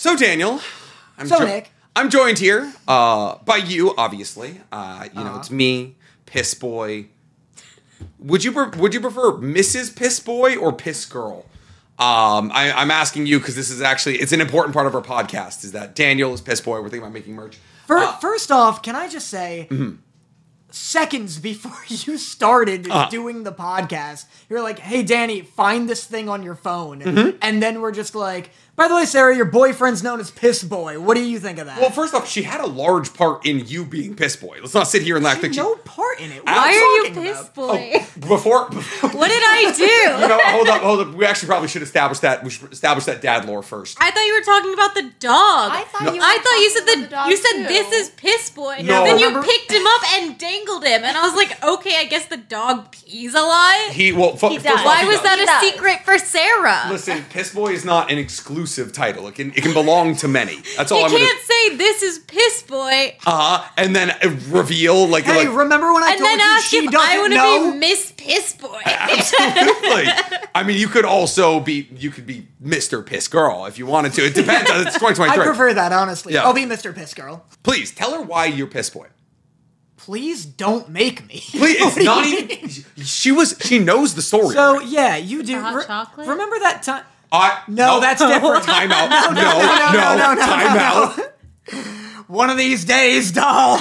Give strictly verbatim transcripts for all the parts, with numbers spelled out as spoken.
So, Daniel. I'm so, jo- Nick. I'm joined here uh, by you, obviously. Uh, you uh-huh. know, it's me, Piss Boy. Would you pre- would you prefer Missus Piss Boy or Piss Girl? Um, I, I'm asking you because this is actually, it's an important part of our podcast, is that Daniel is Piss Boy. We're thinking about making merch. For, uh, first off, can I just say, mm-hmm. seconds before you started uh-huh. doing the podcast, you're like, hey, Danny, find this thing on your phone. Mm-hmm. And then we're just like, by the way, Sarah, your boyfriend's known as Piss Boy. What do you think of that? Well, first off, she had a large part in you being Piss Boy. Let's not sit here and act like she... no part in it. What Why are you Piss about? Boy? Oh, before, before... What did I do? You know, hold up, hold up. We actually probably should establish that. We should establish that dad lore first. I thought you were talking about the dog. I thought No. you were I thought you said talking the, about the dog you said too. this is Piss Boy. No. Then you Remember- picked him up and dangled him, and I was like, okay, I guess the dog pees a lot. He, well, f- He first does. off, Why he was does. that He a does. secret for Sarah? Listen, Piss Boy is not an exclusive title. It can it can belong to many. That's all you I'm can't gonna... say this is Piss Boy Uh-huh. And then uh, reveal, like... Hey, like remember when I and told then you ask she if doesn't I want know? to be Miss Piss Boy. Absolutely. I mean, you could also be... You could be Mister Piss Girl if you wanted to. It depends. It's twenty I twenty-three. prefer that, honestly. Yeah. I'll be Mister Piss Girl. Please, tell her why you're Piss Boy. Please don't make me. Please, What it's do you not mean? even... She was... She knows the story. So, already. yeah, you do. The hot Re- chocolate? Remember that time? I, No, that's different. Time out. No, no, no, no, no, no, time no, out. no. One of these days, doll.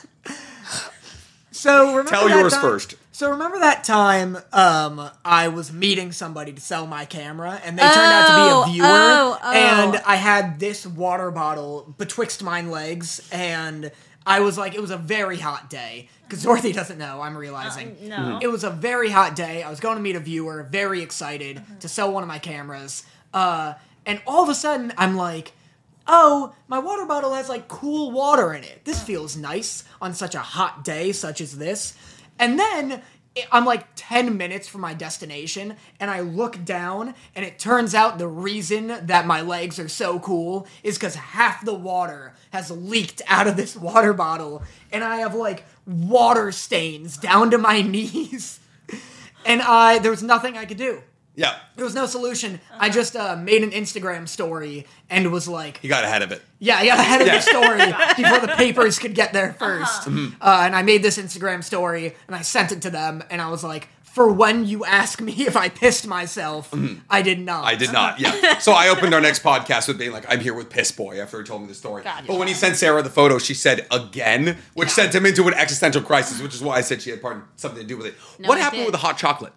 So remember Tell that yours time- first. So remember that time um, I was meeting somebody to sell my camera, and they turned out to be Oh, a viewer, oh, oh. and I had this water bottle betwixt mine legs, and I was like, it was a very hot day. Because Dorothy doesn't know, I'm realizing. Uh, no. It was a very hot day. I was going to meet a viewer, very excited to sell one of my cameras. Uh, and all of a sudden, I'm like, oh, my water bottle has like cool water in it. This feels nice on such a hot day such as this. And then it- I'm like ten minutes from my destination, and I look down, and it turns out the reason that my legs are so cool is because half the water has leaked out of this water bottle, and I have like water stains down to my knees. And I, there was nothing I could do. Yeah. There was no solution. I just uh, made an Instagram story and was like, You got ahead of it. yeah, I got ahead of Yeah. the story before the papers could get there 1st Uh, and I made this Instagram story and I sent it to them and I was like, for when you ask me if I pissed myself, I did not. I did not, yeah. So I opened our next podcast with being like, I'm here with Piss Boy after he told me the story. Gotcha. But when he sent Sarah the photo, she said again, which sent him into an existential crisis, which is why I said she had part something to do with it. No, what I happened did. with the hot chocolate?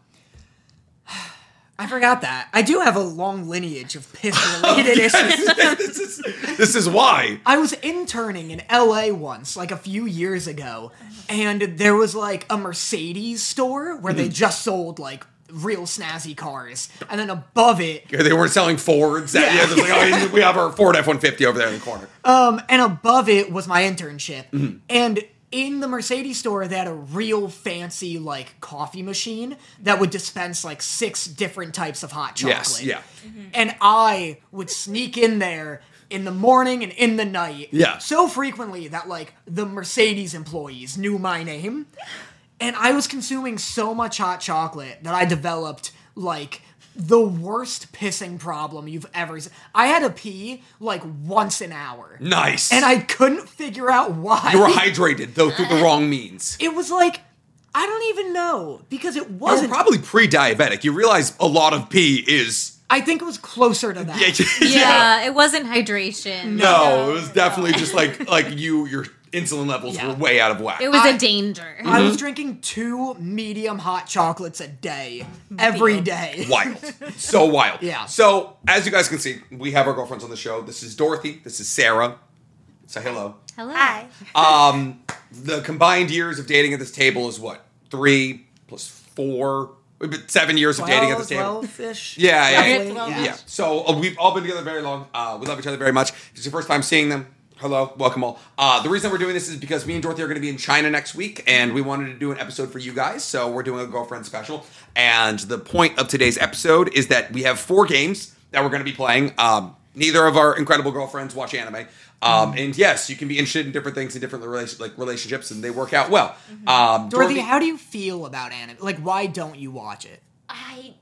I forgot that. I do have a long lineage of piss-related issues. this, is, this is why. I was interning in L A once, like a few years ago, and there was like a Mercedes store where they just sold like real snazzy cars, and then above it, They weren't selling Fords. That, yeah, Yeah. they're like, oh, we have our Ford F one fifty over there in the corner. um, and above it was my internship, and in the Mercedes store, they had a real fancy like coffee machine that would dispense like six different types of hot chocolate. Yes, yeah. And I would sneak in there in the morning and in the night. Yeah. So frequently that like the Mercedes employees knew my name. And I was consuming so much hot chocolate that I developed like the worst pissing problem you've ever seen. I had to pee like once an hour. Nice. And I couldn't figure out why. You were hydrated, though, through the wrong means. It was like, I don't even know, because it You were wasn't. probably pre-diabetic. You realize a lot of pee is... I think it was closer to that. Yeah, it wasn't hydration. No, it was definitely just like like you, your insulin levels Yeah. were way out of whack. It was I- a danger. I was drinking two medium hot chocolates a day, every day. Wild. So wild. Yeah. So, as you guys can see, we have our girlfriends on the show. This is Dorothy. This is Sarah. Say hello. Hello. Hi. Um, the combined years of dating at this table is what? Three plus four? Seven years of dating at this table. twelve-ish. Yeah, yeah. roughly, twelve. Yeah. So uh, we've all been together very long. Uh, we love each other very much. If it's your first time seeing them, hello, welcome all. Uh, the reason we're doing this is because me and Dorothy are going to be in China next week, and we wanted to do an episode for you guys. So we're doing a girlfriend special. And the point of today's episode is that we have four games that we're going to be playing. Um, neither of our incredible girlfriends watch anime. Um, and yes, you can be interested in different things in different rela- like relationships, and they work out well. Um, Dorothy, how do you feel about anime? Like, why don't you watch it? I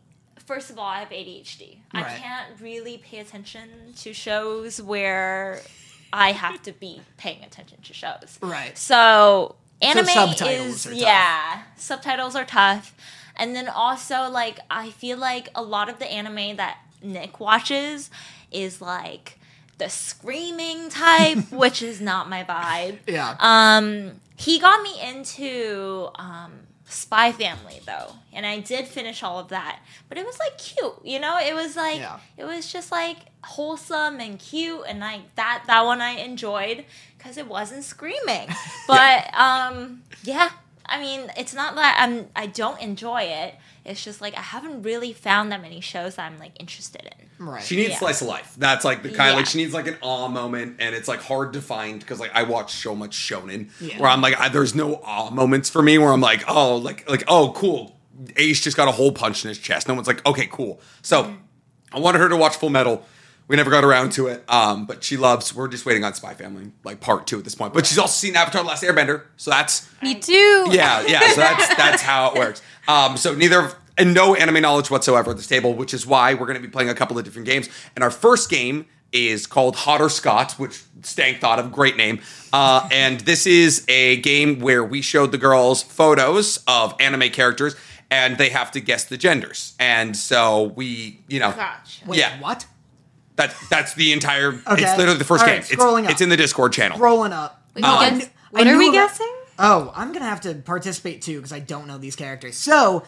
first of all, I have A D H D. I Right. can't really pay attention to shows where I have to be paying attention to shows. Right. So anime subtitles is are tough. yeah, subtitles are tough. And then also like I feel like a lot of the anime that Nick watches is like the screaming type, which is not my vibe. Yeah. Um, he got me into um, Spy Family though, and I did finish all of that. But it was like cute, you know. It was like Yeah. it was just like wholesome and cute, and like that that one I enjoyed because it wasn't screaming. But um, yeah, I mean, it's not that I'm I don't enjoy it. It's just like I haven't really found that many shows that I'm like interested in. Right. She needs Yeah. slice of life. That's like the kind of Yeah. like she needs like an awe moment, and it's like hard to find because like I watch so much shonen Yeah. where I'm like I, there's no awe moments for me where I'm like oh like like oh cool Ace just got a hole punched in his chest. No one's like okay cool. So I wanted her to watch Full Metal. We never got around to it, um, but she loves. We're just waiting on Spy Family, like part two at this point. But she's also seen Avatar: The Last Airbender, so that's Me too. yeah, yeah. So that's that's how it works. Um, so neither of, and no anime knowledge whatsoever at this table, which is why we're going to be playing a couple of different games. And our first game is called Hot or Scott, which Stank thought of, great name. Uh, and this is a game where we showed the girls photos of anime characters, and they have to guess the genders. And so we, you know, Gotcha. Wait, yeah. what? that that's the entire. Okay. It's literally the first All game. right, scrolling it's, up. it's in the Discord channel. Rolling up. Wait, Oh, we I guess- kn- I what are knew we about- guessing? Oh, I'm gonna have to participate too because I don't know these characters. So,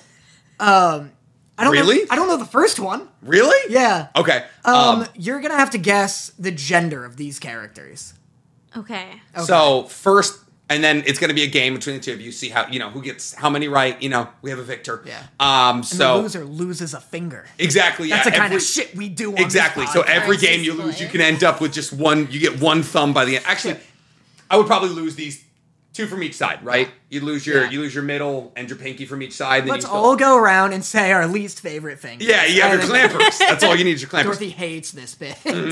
um, I don't Really? Know, I don't know the first one. Really? Yeah. Okay. Um, Um, you're gonna have to guess the gender of these characters. Okay. Okay. So first, and then it's going to be a game between the two of you. See how you know who gets how many right. You know, we have a victor. Yeah. Um. And So the loser loses a finger. exactly. That's yeah, the kind every- of shit we do. On Exactly. This So podcast. every game you lose, you can end up with just one. You get one thumb by the end. Actually, I would probably lose these two from each side. Right? You lose your Yeah. you lose your middle and your pinky from each side. And Let's then you all go around and say our least favorite thing. Yeah, you have your And then- clampers. That's all you need is your clampers. Dorothy hates this bit.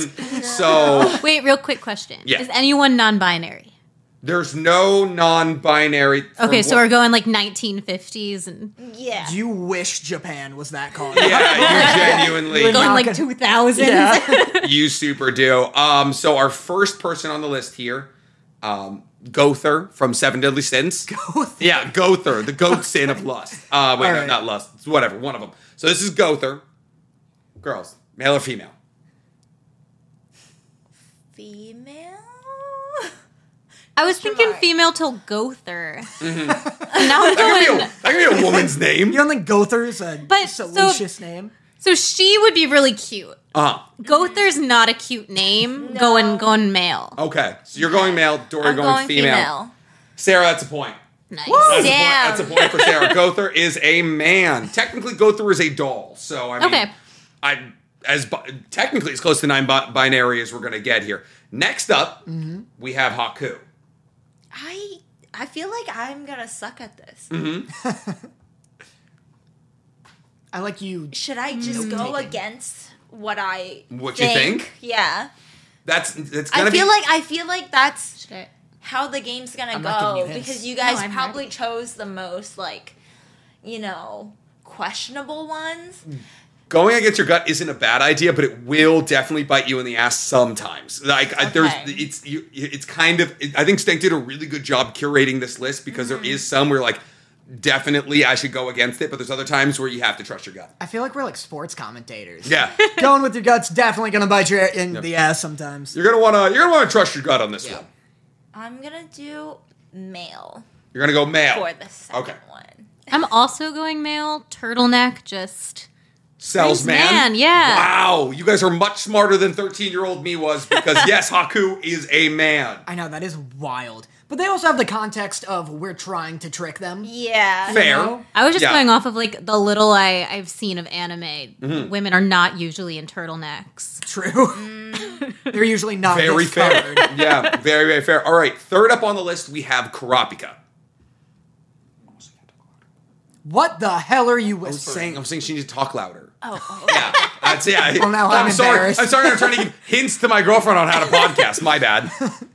So Wait, real quick question. Yeah. Is anyone non-binary? there's no non-binary. from Okay, so what- we're going like nineteen fifties and Yeah. You wish Japan was that called. Yeah, you genuinely. You're going not like gonna- two thousands. Yeah. You super do. Um, so our first person on the list here, um, Gother from Seven Deadly Sins. Gother. Yeah, Gother, the goat sin of lust. Uh, wait, All no, right. not lust. It's whatever, one of them. So this is Gother. Girls, male or female? Female. I was thinking mark. female till Gother. Mm-hmm. Now I'm That could, be going. a, that could be a woman's name. You don't think Gother's a But, so- salacious name? So she would be really cute. Uh-huh. Gother's not a cute name. No. Going going male. Okay, so you're going male, Dory I'm going, going female. female. Sarah, that's a point. Nice. That's a point, Damn. that's a point for Sarah. Gother is a man. Technically, Gother is a doll. So I mean, Okay. I as bi- technically as close to nine bi- binary as we're going to get here. Next up, we have Haku. I I feel like I'm gonna suck at this. Mm-hmm. I like you. Should I just go Note-taking. against what I What you think? Yeah. That's that's gonna I feel be like I feel like that's Should I- how the game's gonna I'm not giving go you hints. because you guys No, I'm probably ready. chose the most like, you know, questionable ones. going against your gut isn't a bad idea, but it will definitely bite you in the ass sometimes. Like I, there's, Okay. it's you, it's kind of. I think Stank did a really good job curating this list because there is some where like definitely I should go against it, but there's other times where you have to trust your gut. I feel like we're like sports commentators. Yeah, Going with your gut's definitely gonna bite you in the ass sometimes. you're gonna wanna you're gonna wanna trust your gut on this Yeah. one. I'm gonna do male You're gonna go male. for the second Okay. one. I'm also going male. Turtleneck just. Sells Nice man. man, yeah. Wow, you guys are much smarter than thirteen year old me was because yes, Haku is a man. I know that is wild, but they also have the context of we're trying to trick them. Yeah. Fair. know? I was just Yeah. going off of like the little I, I've seen of anime. Mm-hmm. Women are not usually in turtlenecks. True. They're usually not Very this fair. covered. Yeah, very, very fair. All right, third up on the list, we have Kurapika. What the hell are you I was whispering? saying, I'm saying she needs to talk louder. Oh, oh. Yeah, that's yeah. Well, now I'm sorry. embarrassed. I'm sorry. I'm trying to give hints to my girlfriend on how to podcast. My bad.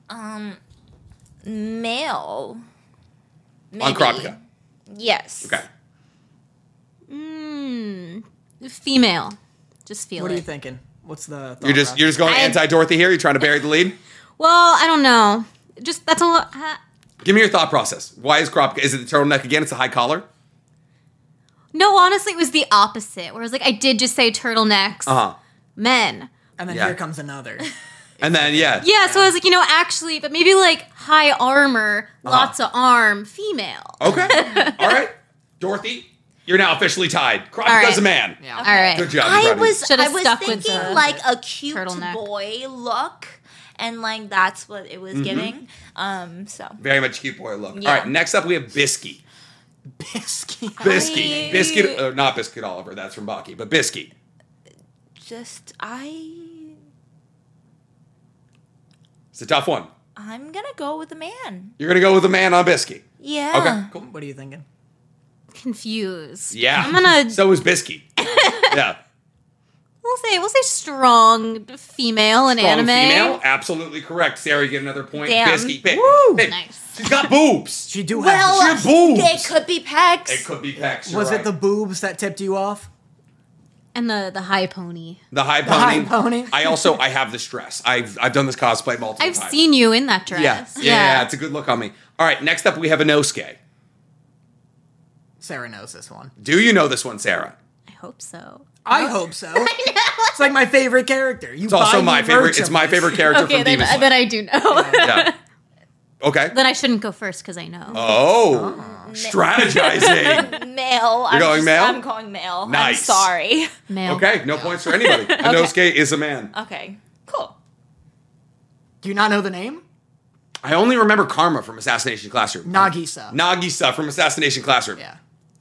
Male. Maybe. On Kurapika. Yes. Okay. Mm, Female. Just feel What it. are you thinking? What's the? thought You're just process? you're just going I- anti-Dorothy here. You're trying to bury the lead. Well, I don't know. Just that's a lot. Uh, Give me your thought process. Why is crop? Is it the turtleneck again? It's a high collar. no, honestly, it was the opposite. Where I was like, I did just say turtlenecks, Uh huh. men. And then Yeah. here comes another. And then yeah. Yeah, so I was like, you know, actually, but maybe like high armor, Uh-huh. lots of arm, female. Okay. All right. Dorothy, you're now officially tied. Crop All right. does a man. Yeah. All right. Good job. I buddy. was Should've I was stuck with thinking the like a cute turtleneck. boy look, and like that's what it was giving. Um, so very much cute boy look. Yeah. All right. Next up, we have Bisky. Biscuit. Bisky. I- Biscuit. Uh, not Biscuit Oliver. That's from Bucky. But Bisky. just I It's a tough one. I'm gonna go with the man. You're gonna go with a man on Bisky. Yeah. Okay. Cool. What are you thinking? Confused. Yeah. I'm gonna. So is Bisky. Yeah. We'll say we'll say strong female in Strong anime. female. Absolutely correct. Sarah, you get another point. Damn. Bisky. Babe, Woo! babe, Nice. she's got boobs. She do have. Well, She had boobs. it could be pecs. It could be pecs. you're was right. it the boobs that tipped you off? And the the high pony. the high The pony? high pony? I also I have this dress. I've I've done this cosplay multiple I've times. seen you in that dress. Yeah. yeah, yeah, it's a good look on me. All right, next up we have Inosuke. Sarah knows this one. Do you know this one, Sarah? I hope so. I hope so. It's like my favorite character. You It's also buy my me favorite. merch It's of my this. favorite character Okay, from then, Demon Slayer. then I do know. Yeah. Okay. Then I shouldn't go first because I know. Oh, strategizing. Male. I'm going just- male? I'm going male. Nice. I'm sorry. Male. Okay, no points for anybody. Inosuke is a man. Okay. Cool. Do you not know the name? I only remember Karma from Assassination Classroom. Nagisa. Nagisa from Assassination Classroom. Yeah.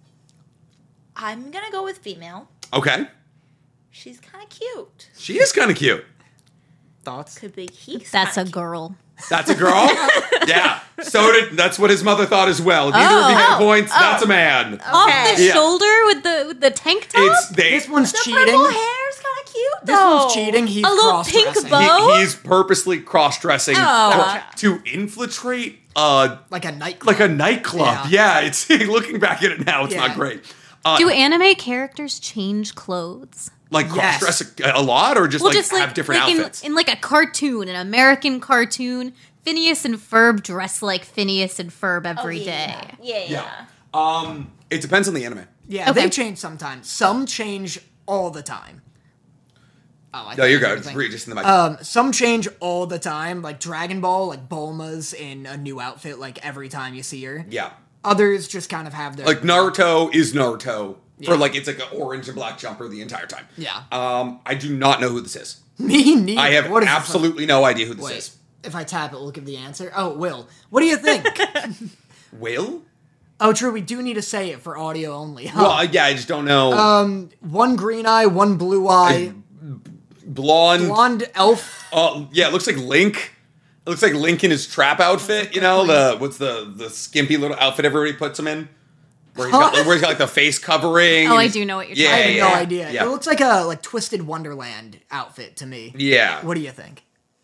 I'm gonna go with female. Okay. She's kind of cute. She is kind of cute. Thoughts? Could be he's That's a kinda girl. That's a girl? Yeah. So did that's what his mother thought as well. Neither of you Oh. get points. Oh. That's a man. cute. Off Okay. the Yeah. shoulder with the with the tank top. It's they This one's The cheating. purple hair's kind of cute though. This one's cheating. He's A little pink cross-dressing. bow. he, he's purposely cross-dressing Oh. for- to infiltrate uh Like a nightclub. like a nightclub. Yeah, it's looking back at it now, it's Yeah. not great. Uh, Do anime characters change clothes? like Yes. cross-dress a, a lot, or just Well, like just like have different like in, outfits? in like a cartoon, an American cartoon. Phineas and Ferb dress like Phineas and Ferb Oh, every day. yeah. Yeah, yeah. yeah. Um, it depends on the anime. Yeah, Okay. they change sometimes. Some change all the time. Oh, I No, thought you're you were good. saying- Just read just in the mic. Um, some change all the time, like Dragon Ball, like Bulma's in a new outfit like every time you see her. yeah. Others just kind of have their Like Naruto is Naruto for Yeah. like it's like an orange and black jumper the entire time. Yeah. Um, I do not know who this is. Me neither. I have What is this absolutely no idea who this one? Wait, is. if I tap it, we'll give the answer. Oh, it will. What do you think? Will? Oh, true. We do need to say it for audio only. Huh? Well, yeah, I just don't know. um, one green eye, one blue eye, blonde. blonde elf. Uh, yeah, it looks like Link. It looks like Link in his trap outfit. You know the what's the the skimpy little outfit everybody puts him in, where he's got, where he's got like the face covering. Oh, and I he's- do know what you're Yeah, I have talking yeah, no yeah. idea. Yeah. It looks like a like Twisted Wonderland outfit to me. Yeah. What do you think?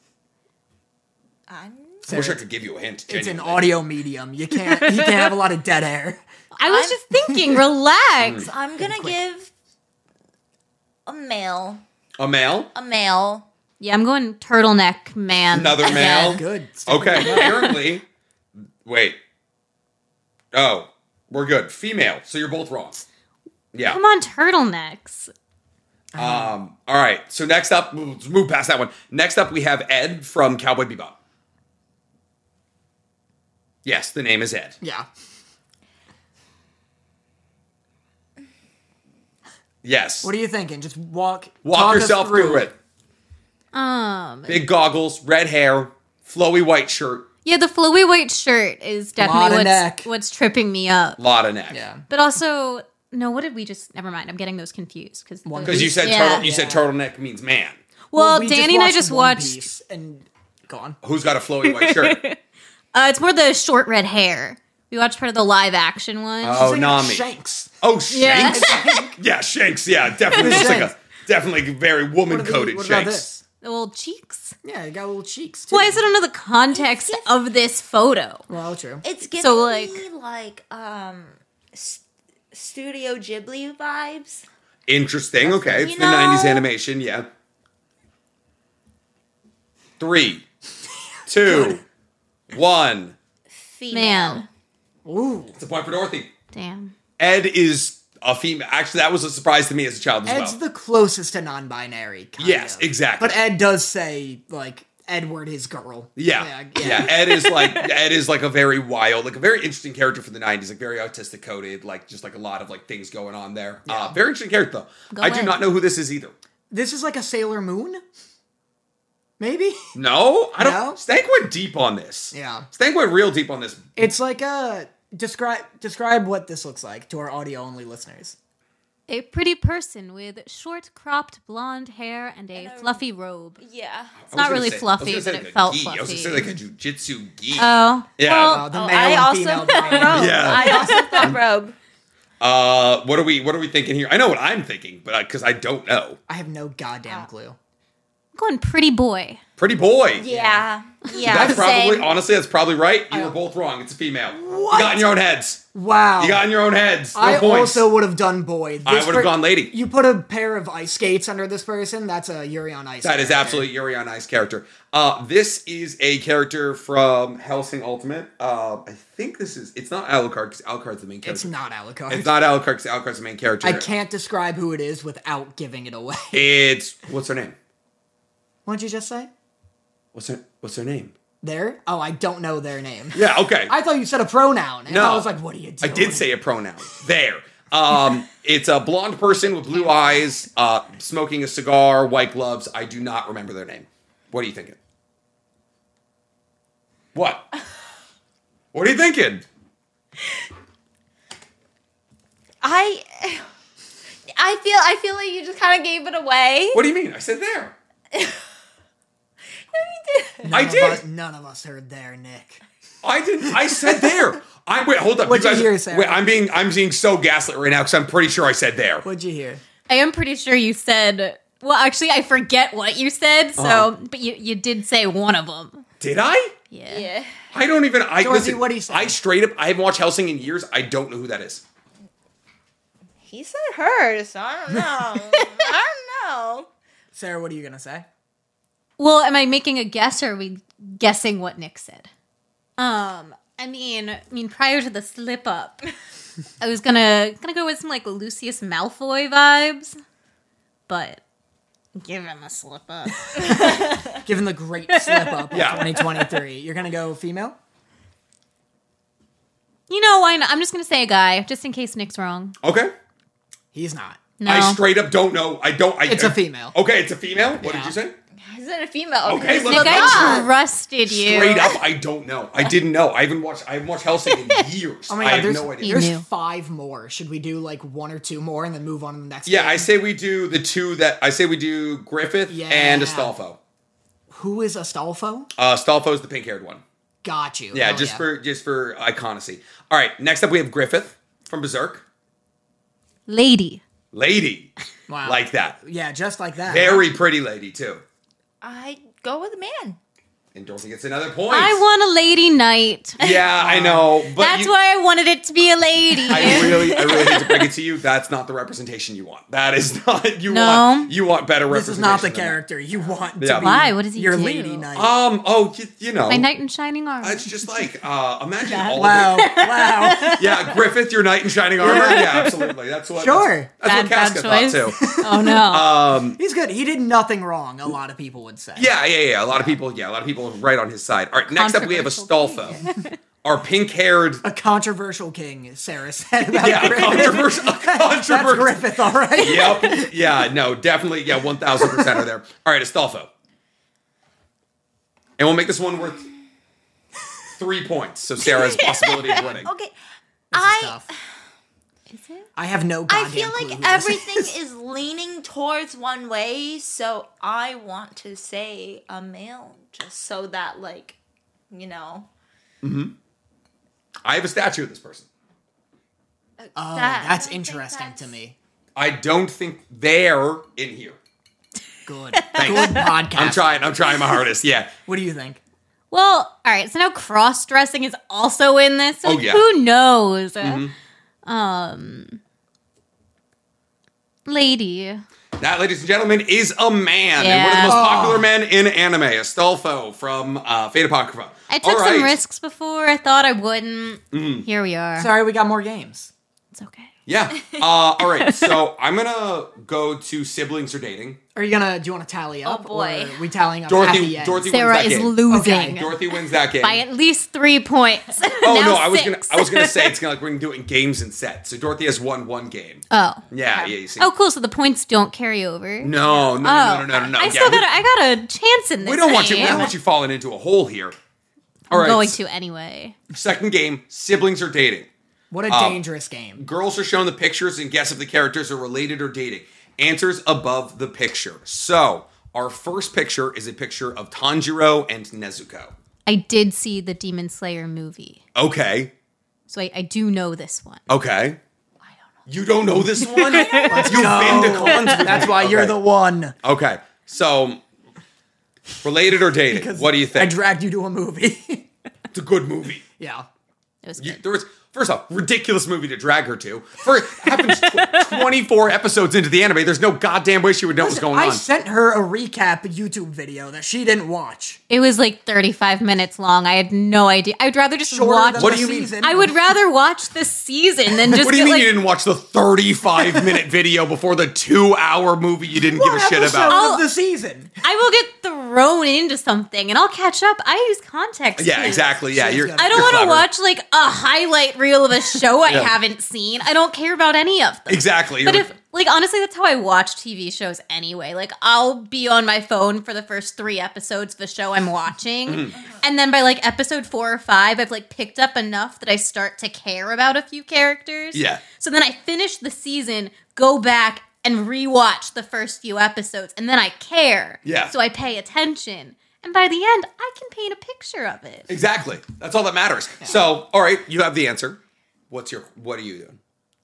I'm I wish I could give you a hint. It's an genuinely. audio medium. You can't. You can't have a lot of dead air. I was I'm- just thinking, relax. I'm gonna quick. give a male. A male. A male. Yeah, I'm going turtleneck man. Another again. male? Good. Okay. Apparently, wait. Oh, we're good. Female. So you're both wrong. Yeah. Come on, turtlenecks. Um. All right. So next up, let's move past that one. Next up, we have Ed from Cowboy Bebop. Yes, the name is Ed. Yeah. Yes. What are you thinking? Just walk. Walk talk us yourself through it. Um, Big goggles, red hair, flowy white shirt, yeah, the flowy white shirt is Lot definitely of what's neck. what's tripping me up. lot of neck. Yeah. But also, no, what did we just? Never mind. I'm getting those confused because One Because you said Yeah. turtle, you said Yeah. turtleneck means man. Well, we Danny and I just One watched. Piece and go on. Who's got a flowy white shirt? Uh, it's more the short red hair. We watched part of the live action one. Oh, Thinking of Nami. Shanks. Oh, Yeah. Shanks. Yeah, Shanks. Yeah, definitely looks like a definitely very woman What, are the- coated what about Shanks. this? The little cheeks. Yeah, you got little cheeks too. Why is it under the context It's of this photo? Well, true. It's giving So, like- me like um, s- Studio Ghibli vibes. Interesting. Okay, it's You the know- nineties animation. Yeah. Three, two, one. Female. Man. Ooh. It's a point for Dorothy. Damn. Ed is a female. Actually, that was a surprise to me as a child as Ed's well. the closest to non-binary. Kind Yes, of. exactly. But Ed does say like Edward his girl. Yeah. yeah, Ed is like Ed is like a very wild, like a very interesting character for the nineties, like very autistic coded, like just like a lot of like things going on there. Uh, very interesting character though. Go I do Ed. not know who this is either. This is like a Sailor Moon. Maybe. No, I don't. No? Stank went deep on this. Yeah. Stank went real deep on this. It's like a describe describe what this looks like to our audio only listeners. A pretty person with short cropped blonde hair and a And a- fluffy robe. Yeah. It's not really fluffy, I was gonna but say it like a felt gi. I was gonna fluffy. say like a jujitsu gi. Oh. Yeah. Well, Uh, the Oh, male I and also female thought brain. robe. Yeah. I also thought robe. Uh, what are we? What are we thinking here? I know what I'm thinking, but because I, don't know. I have no goddamn clue. I'm going pretty boy. Pretty boy. Yeah. Yeah. That's probably same. honestly. That's probably right. You I- were both wrong. It's a female. What? You got in your own heads. Wow. You got in your own heads. No I points. also would have done boy. I This would have per- gone lady. You put a pair of ice skates under this person. That's a Yuri on Ice. That is character. absolutely Yuri on Ice character. Uh, this is a character from Hellsing Ultimate. Uh, I think this is. It's not Alucard because Alucard's the main character. It's not Alucard. It's not Alucard because Alucard's the main character. I can't describe who it is without giving it away. It's what's her name? What did you just say? What's her What's her name? There? Oh, I don't know their name. Yeah. Okay. I thought you said a pronoun, and No. I was like, "What are you I doing?" did say a pronoun. There. Um, it's a blonde person with blue eyes, uh, smoking a cigar, white gloves. I do not remember their name. What are you thinking? What? What are you thinking? I. I feel. I feel like you just kind of gave it away. What do you mean? I said there. No, you did. I None of did. us- none of us heard there, Nick. I didn't. I said there. I wait. Hold up. What'd you guys, hear, Sarah? Wait. I'm being. I'm being so gaslit right now because I'm pretty sure I said there. What'd you hear? I am pretty sure you said. Well, actually, I forget what you said. So, Uh-huh. but you you did say one of them. Did I? Yeah. Yeah. I don't even. I Dorothy, listen. what do you say? I straight up. I haven't watched Hellsing in years. I don't know who that is. He said hers. So I don't know. I don't know. Sarah, what are you gonna say? Well, am I making a guess or are we guessing what Nick said? Um, I mean, I mean, prior to the slip up, I was gonna gonna go with some like Lucius Malfoy vibes, but give him a slip up. Given the great slip up of Yeah. twenty twenty-three, you're gonna go female? You know, why not? I'm just gonna say a guy, just in case Nick's wrong. Okay. He's not. No, I straight up don't know. I don't. I, It's a female. Okay, it's a female. What Yeah. did you say? Is it a female? Okay, Okay, let's Nick, go. I trusted you. Straight up, I don't know. I didn't know. I haven't watched. I haven't watched Hellsing in years. Oh my I god, have there's, no idea. You there's knew. five more. Should we do like one or two more and then move on to the next Yeah, game? I say we do the two that I say we do Griffith Yeah. and Astolfo. Who is Astolfo? Uh, Astolfo's the pink-haired one. Got you. Yeah, Oh, just for just for iconacy. All right, next up we have Griffith from Berserk. Lady. Lady, Wow. like that. Yeah, just like that. Very pretty lady too. I go with a man. And Dorothy gets another point. I want a lady knight. Yeah, I know, but That's you, why I wanted it to be a lady. I really, I really hate to break it to you. That's not the representation you want. That is not you No. want. You want better This representation. is not the than that. character you want Yeah. to be. Why? What does he your do? lady knight? Um. Oh, you, you know. My knight in shining armor. It's just like uh, imagine all wow, of it. wow. Yeah, Griffith, your knight in shining armor. Yeah, absolutely. That's what. Sure. That's, that's Bad- what Casca bad thought choice. too. Oh no. Um. He's good. He did nothing wrong, a lot of people would say. Yeah, yeah, yeah. A lot of people. Yeah, a lot of people are right on his side. All right. Next up, we have Controversial Astolfo, our pink-haired. A controversial king, Sarah said about Yeah, a Griffith. controversial. A That's controversial. Griffith, all right? Yep. Yeah. No. Definitely. Yeah. One thousand percent are there. All right, Astolfo, and we'll make this one worth three points. So Sarah's possibility of winning. Okay. This is I tough. Is it? I have no I goddamn feel clue like who this everything is. is leaning towards one way, so I want to say a male, just so that like, you know. I have a statue of this person. Oh, that- I that's don't think interesting that's- to me. I don't think they're in here. Good. Good podcast. I'm trying. I'm trying my hardest. Yeah. What do you think? Well, all right. So now cross dressing is also in this. So Oh, like, yeah. who knows? Mhm. Um, Lady. That, ladies and gentlemen, is a man. And Yeah. one of the most Oh. popular men in anime, Astolfo from uh, Fate Apocrypha. I took All some right. risks before. I thought I wouldn't. Here we are. Sorry, we got more games. It's okay. Yeah. Uh, all right. So I'm going to go to siblings or dating. Are you gonna? Do you want to tally up? Oh, boy. Or are we tallying up at Dorothy, the end? Dorothy Sarah wins that is game. losing Okay. Dorothy wins that game. by at least three points. Oh Now no, I was gonna six. I was gonna say it's gonna like we're gonna do it in games and sets. So Dorothy has won one game. Oh. Yeah, yeah, you see. Oh, cool. So the points don't carry over. No, no, no, Oh. no, no, no, no. I Yeah, still we- got. A, I got a chance in this. We don't want you. We game. don't want you falling into a hole here. All I'm right. going to anyway. Second game: siblings are dating. What a Um, dangerous game. Girls are shown the pictures and guess if the characters are related or dating. Answers above the picture. So our first picture is a picture of Tanjiro and Nezuko. I did see the Demon Slayer movie, Okay. so I, I do know this one. Okay. You don't know this one? You've go. been to cons with That's me. why you're Okay. the one. Okay. So related or dating? What do you I think? dragged you to a movie. It's a good movie. Yeah. It was You, good. there was first off, ridiculous movie to drag her to. For it happens tw- twenty-four episodes into the anime. There's no goddamn way she would know what's going I on. sent her a recap YouTube video that she didn't watch. It was like thirty-five minutes long. I had no idea. I'd rather just Shorter watch. than What the do you mean? season. I would rather watch the season than just What do you get mean like. you didn't watch the thirty-five minute video before the two-hour movie you didn't give a What shit episode about? I'll- of the season? I will get thrown into something and I'll catch up. I use context. Yeah, clues. exactly. Yeah, She's you're. got- I don't you're want to clever. watch like a highlight reel of a show I Yeah. haven't seen. I don't care about any of them. Exactly. But You're- if, like, honestly, that's how I watch T V shows anyway. Like, I'll be on my phone for the first three episodes of the show I'm watching. Mm-hmm. And then by like episode four or five, I've like picked up enough that I start to care about a few characters. Yeah. So then I finish the season, go back and rewatch the first few episodes, and then I care. Yeah. So I pay attention. And by the end, I can paint a picture of it. Exactly. That's all that matters. So, all right, you have the answer. What's your? What are you doing?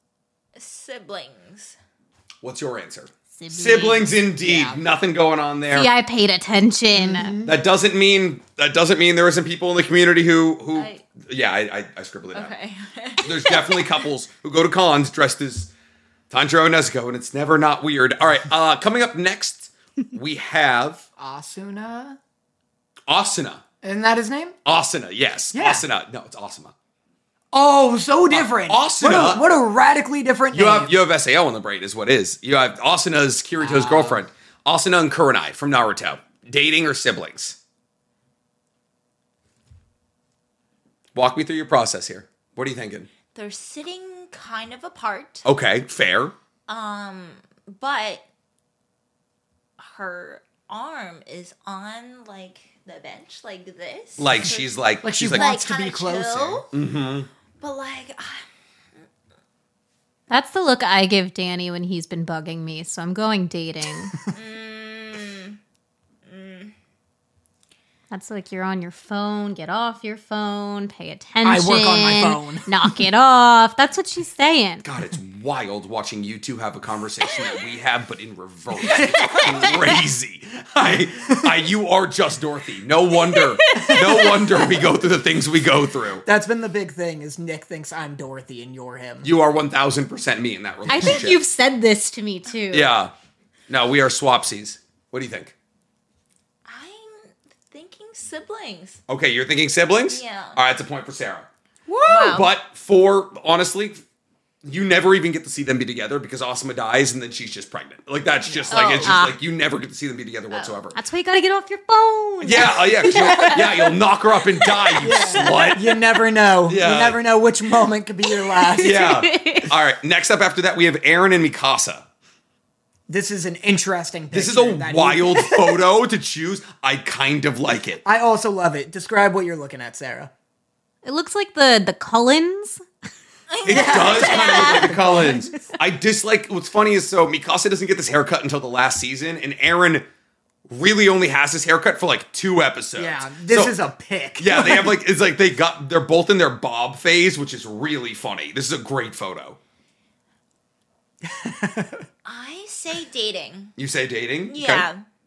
Siblings. What's your answer? Siblings. Siblings, indeed. Yeah. Nothing going on there. See, I paid attention. Mm-hmm. That doesn't mean that doesn't mean there isn't people in the community who who. I- yeah, I, I I scribbled it out. Okay. There's definitely couples who go to cons dressed as Tanjiro and Nezuko, and it's never not weird. All right, uh, coming up next, we have Asuna? Asuna. Isn't that his name? Asuna, yes. Yeah. Asuna. No, it's Asuma. Oh, so different. Asuna- What a, what a radically different You name. have you have S A O on the brain, is what it is. You have Asuna's Kirito's girlfriend. Asuna and Kurenai from Naruto. Dating or siblings? Walk me through your process here. What are you thinking? They're sitting kind of apart, Okay, fair. but her arm is on like the bench like this. Like So she's like, Like she she's like, wants to be kinda closer. chill. Mm-hmm. But like, ah, That's the look I give Danny when he's been bugging me, so I'm going dating. That's like you're on your phone, get off your phone, pay attention. I work on my phone. Knock it off. That's what she's saying. God, it's wild watching you two have a conversation that we have, but in reverse. It's crazy. I, I, you are just Dorothy. No wonder, no wonder we go through the things we go through. That's been the big thing is Nick thinks I'm Dorothy and you're him. You are one thousand percent me in that I relationship. think you've said this to me too. Yeah. No, we are swapsies. What do you think? I'm thinking siblings. Okay, you're thinking siblings? Yeah. All right, that's a point for Sarah. Wow. But for, honestly, you never even get to see them be together because Asuma dies and then she's just pregnant. Like, that's just like, Oh. it's just Ah. like, you never get to see them be together whatsoever. That's why you gotta get off your phone. Yeah, uh, yeah, 'cause you'll, yeah, you'll knock her up and die, you slut. You never know. Yeah. You never know which moment could be your last. Yeah. All right, next up after that, we have Aaron and Mikasa. This is an interesting picture. This is a that he- wild photo to choose. I kind of like it. I also love it. Describe what you're looking at, Sarah. It looks like the the Cullens. It does kind of look like the Cullens. I dislike, what's funny is, so Mikasa doesn't get this haircut until the last season, and Aaron really only has this haircut for like two episodes. Yeah, this So- is a pick. Yeah, they have like, it's like they got, they're both in their bob phase, which is really funny. This is a great photo. I say dating. You say dating? Yeah.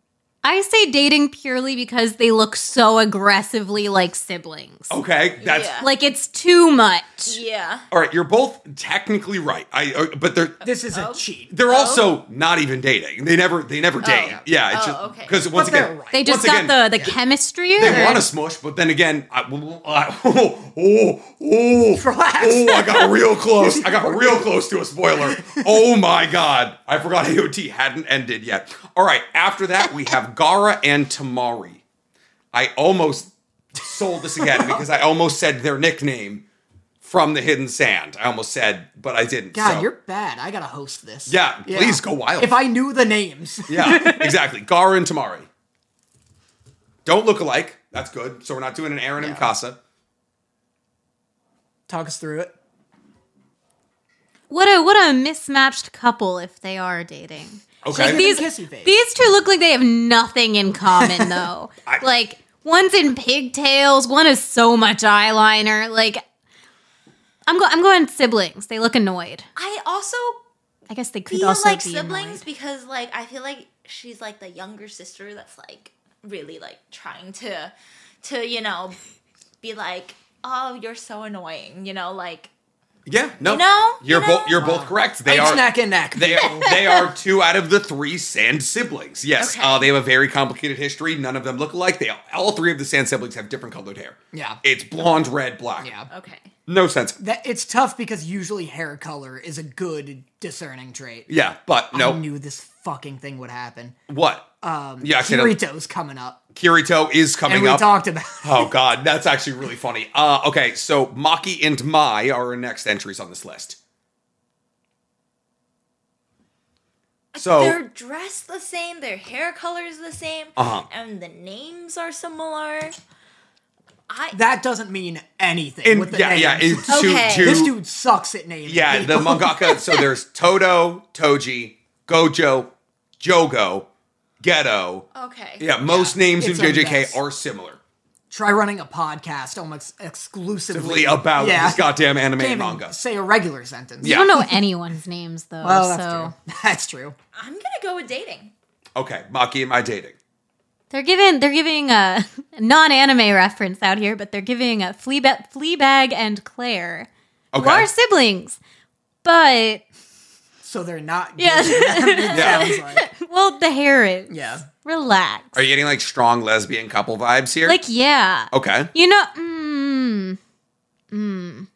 I say dating purely because they look so aggressively like siblings. Okay, that's Yeah. Like it's too much. Yeah. all right. You're both technically right. I, uh, but they're This is Oh. a cheat. they're also not even dating. They never they never date. Yeah, it's Oh, just okay. because once But they're again right. They just once got again, the the chemistry. They or- want to smush, but then again, I, I, oh, oh, oh, Relax. oh, I got real close. I got real close to a spoiler. Oh my god, I forgot A O T hadn't ended yet. All right, after that we have Gara and Tamari. I almost sold this again because I almost said their nickname from the Hidden Sand. I almost said, but I didn't. God, so- you're bad. I gotta host this. Yeah, please go wild. If I knew the names. Yeah, exactly. Gara and Tamari. Don't look alike. That's good. So we're not doing an Aaron and Yeah. Casa. Talk us through it. What a what a mismatched couple if they are dating. Okay. Like these Kissy face. these two look like they have nothing in common though. I- Like one's in pigtails, one has so much eyeliner. Like I'm go- I'm going siblings. They look annoyed. I also I guess they could feel also like be siblings annoyed. because like I feel like she's like the younger sister that's like really like trying to to you know be like, oh, you're so annoying, you know, like Yeah, no, You know? you're You know? both you're both correct. They It's are neck and neck. they are they are two out of the three Sand siblings. Yes, Okay. uh, they have a very complicated history. None of them look alike. They all three of the Sand siblings have different colored hair. Yeah. It's blonde, red, black. Yeah. okay. No sense. That it's tough because usually hair color is a good discerning trait. Yeah, but I no. knew this fucking thing would happen. What? Um, Yeah, I said- Kirito's coming up, Kirito is coming and we up. talked about. Oh god, that's actually really funny. Uh, okay, so Maki and Mai are our next entries on this list. So They're dressed the same, their hair color is the same, Uh-huh. and the names are similar. I That doesn't mean anything in, with the yeah, names. yeah, in two, Okay. two, This dude sucks at names. yeah, the mangaka. So there's Todo, Toji, Gojo, Jogo, Geto. okay. Yeah, most names in it's a J J K mess. are similar. Try running a podcast almost exclusively Simply about yeah. this goddamn anime Can't and even manga. say a regular sentence. Yeah. I don't know anyone's names though. Well, that's so true. That's true. I'm gonna go with dating. Okay, Maki and Mai dating. they're giving they're giving a non-anime reference out here, but they're giving a Fleabag, Fleabag and Claire, who Okay. are siblings, but So they're not. Yeah. gay. It Yeah. sounds like. well, the hair is. Yeah. Relax. Are you getting like strong lesbian couple vibes here? Like yeah. okay. You know. Mm, mm.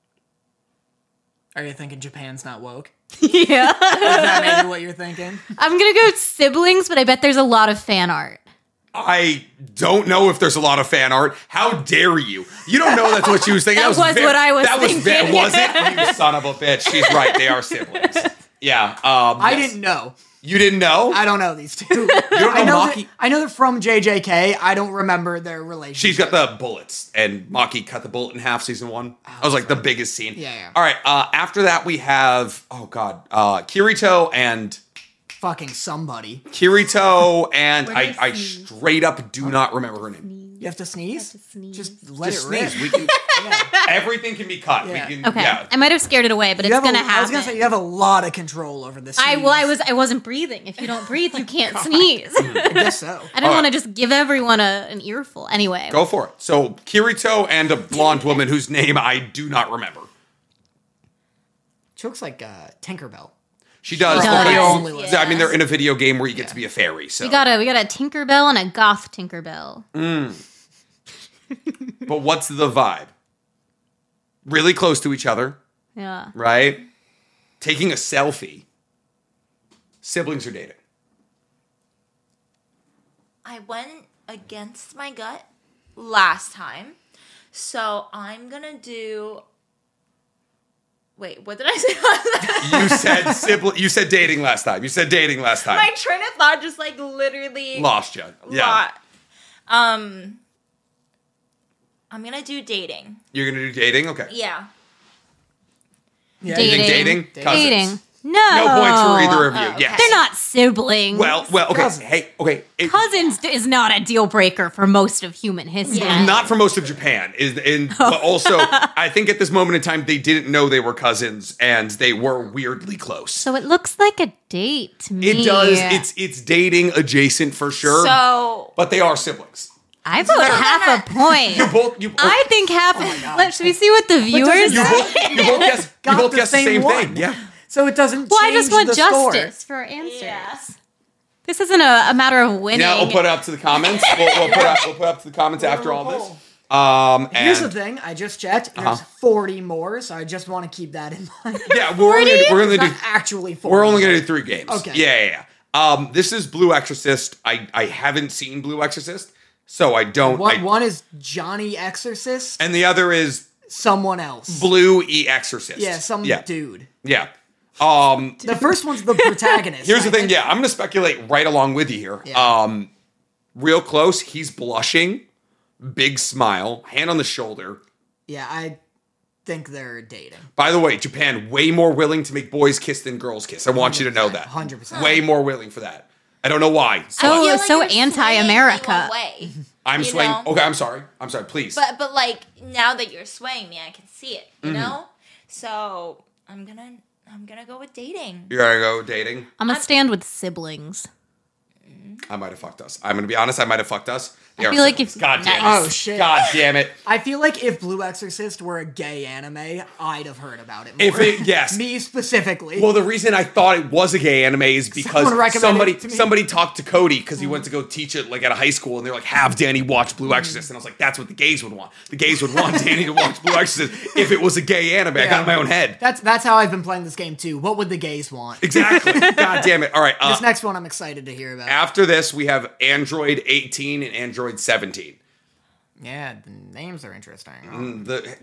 Are you thinking Japan's not woke? Yeah. Is that maybe what you're thinking? I'm gonna go siblings, but I bet there's a lot of fan art. I don't know if there's a lot of fan art. How dare you? You don't know that's what she was thinking. That was what I was that Was, thinking. was it? You son of a bitch. She's right. They are siblings. Yeah. Um, I yes. didn't know. You didn't know? I don't know these two. You don't I know know Maki? that- I know they're from J J K. I don't remember their relationship. She's got the bullets, and Maki cut the bullet in half. Season one. That was like the biggest scene. Yeah, yeah. All right. Uh, after that, we have oh god, uh, Kirito and fucking somebody. Kirito and What I, is I he? straight up do not remember her name. You have to sneeze. have to sneeze. Just let Just it rip. sneeze. We can. Yeah. Everything can be cut. Yeah. We can. Okay. Yeah. I might have scared it away, but You it's have gonna a, happen. I was gonna say you have a lot of control over this. I well, I was I wasn't breathing. If you don't breathe, you can't sneeze. I guess so. I didn't All want right. to just give everyone a, an earful. Anyway, Go for it. So Kirito and a blonde woman whose name I do not remember. She looks like uh, Tinkerbell. She does. She look does. like- Only Yes. one. I mean, they're in a video game where you get to be a fairy. So, we got a we got a Tinkerbell and a goth Tinkerbell. but what's the vibe? Really close to each other, Yeah. right? Taking a selfie. Siblings are dating. I went against my gut last time, so I'm gonna do. Wait, what did I say last time? You said sibling. You said dating last time. You said dating last time. My train of thought just like literally Lost you. Yeah. lot. Um, I'm gonna do dating. You're gonna do dating. Okay. Yeah. Yeah, You think Dating. dating? Dating. Cousins. Dating. No. No points for either of you. Oh, okay. Yes. They're not siblings. Well, well, okay. Cousins. Hey, okay. It- Cousins is not a deal breaker for most of human history. Yeah. Not for most of Japan, is and but also I think at this moment in time they didn't know they were cousins and they were weirdly close. So it looks like a date to me. It does. It's it's dating adjacent for sure. So but they are siblings. I vote half a point. You both. You. I think half. Let, should we see what the viewers? you both. You both guess. You Got both the guess the same same one. thing. Yeah. So it doesn't Well, I change just want the justice score. for answers. Yeah. This isn't a, a matter of winning. Now we'll put it up to the comments. We'll, we'll put up. We'll put up to the comments after all this. Um. And Here's the thing. I just checked. There's Uh-huh. forty more, so I just want to keep that in mind. Yeah, we're only, forty? we're only It's do. not actually forty. We're only gonna do three games. Okay. Yeah, yeah, yeah. Um. This is Blue Exorcist. I I haven't seen Blue Exorcist, so I don't. One, I, one is Johnny Exorcist. and the other is Someone else. Blue E Exorcist. Yeah, some yeah. dude. Yeah. Um. The first one's the protagonist. Here's the I thing. think. Yeah, I'm gonna speculate right along with you here. Yeah. Um. Real close. He's blushing. Big smile. Hand on the shoulder. Yeah, I think they're dating. By the way, Japan way more willing to make boys kiss than girls kiss. I want you to know that. one hundred percent. Way more willing for that. I don't know why. So- I feel like so you're swaying anti-America. me one way. I'm you swaying. know? Okay, I'm sorry. I'm sorry. Please. But but like now that you're swaying me, I can see it. You Mm-hmm. know. So I'm gonna I'm gonna go with dating. You're gonna go dating. I'm gonna stand with siblings. I might have fucked us. I'm gonna be honest. I might have fucked us. They I are feel like siblings. if- God damn it. Nice. Oh, shit. God damn it. I feel like if Blue Exorcist were a gay anime, I'd have heard about it more. If it yes. Me specifically. Well, the reason I thought it was a gay anime is because Someone recommended somebody it to me. somebody talked to Cody because he went to go teach it like at a high school, and they're like, "Have Danny watch Blue Exorcist," and I was like, "That's what the gays would want. The gays would want Danny to watch Blue Exorcist if it was a gay anime." I got in my own head. That's that's how I've been playing this game too. What would the gays want? Exactly. God damn it. All right. Uh, This next one I'm excited to hear about. after this, we have Android eighteen and Android seventeen. Yeah, the names are interesting. Mm, The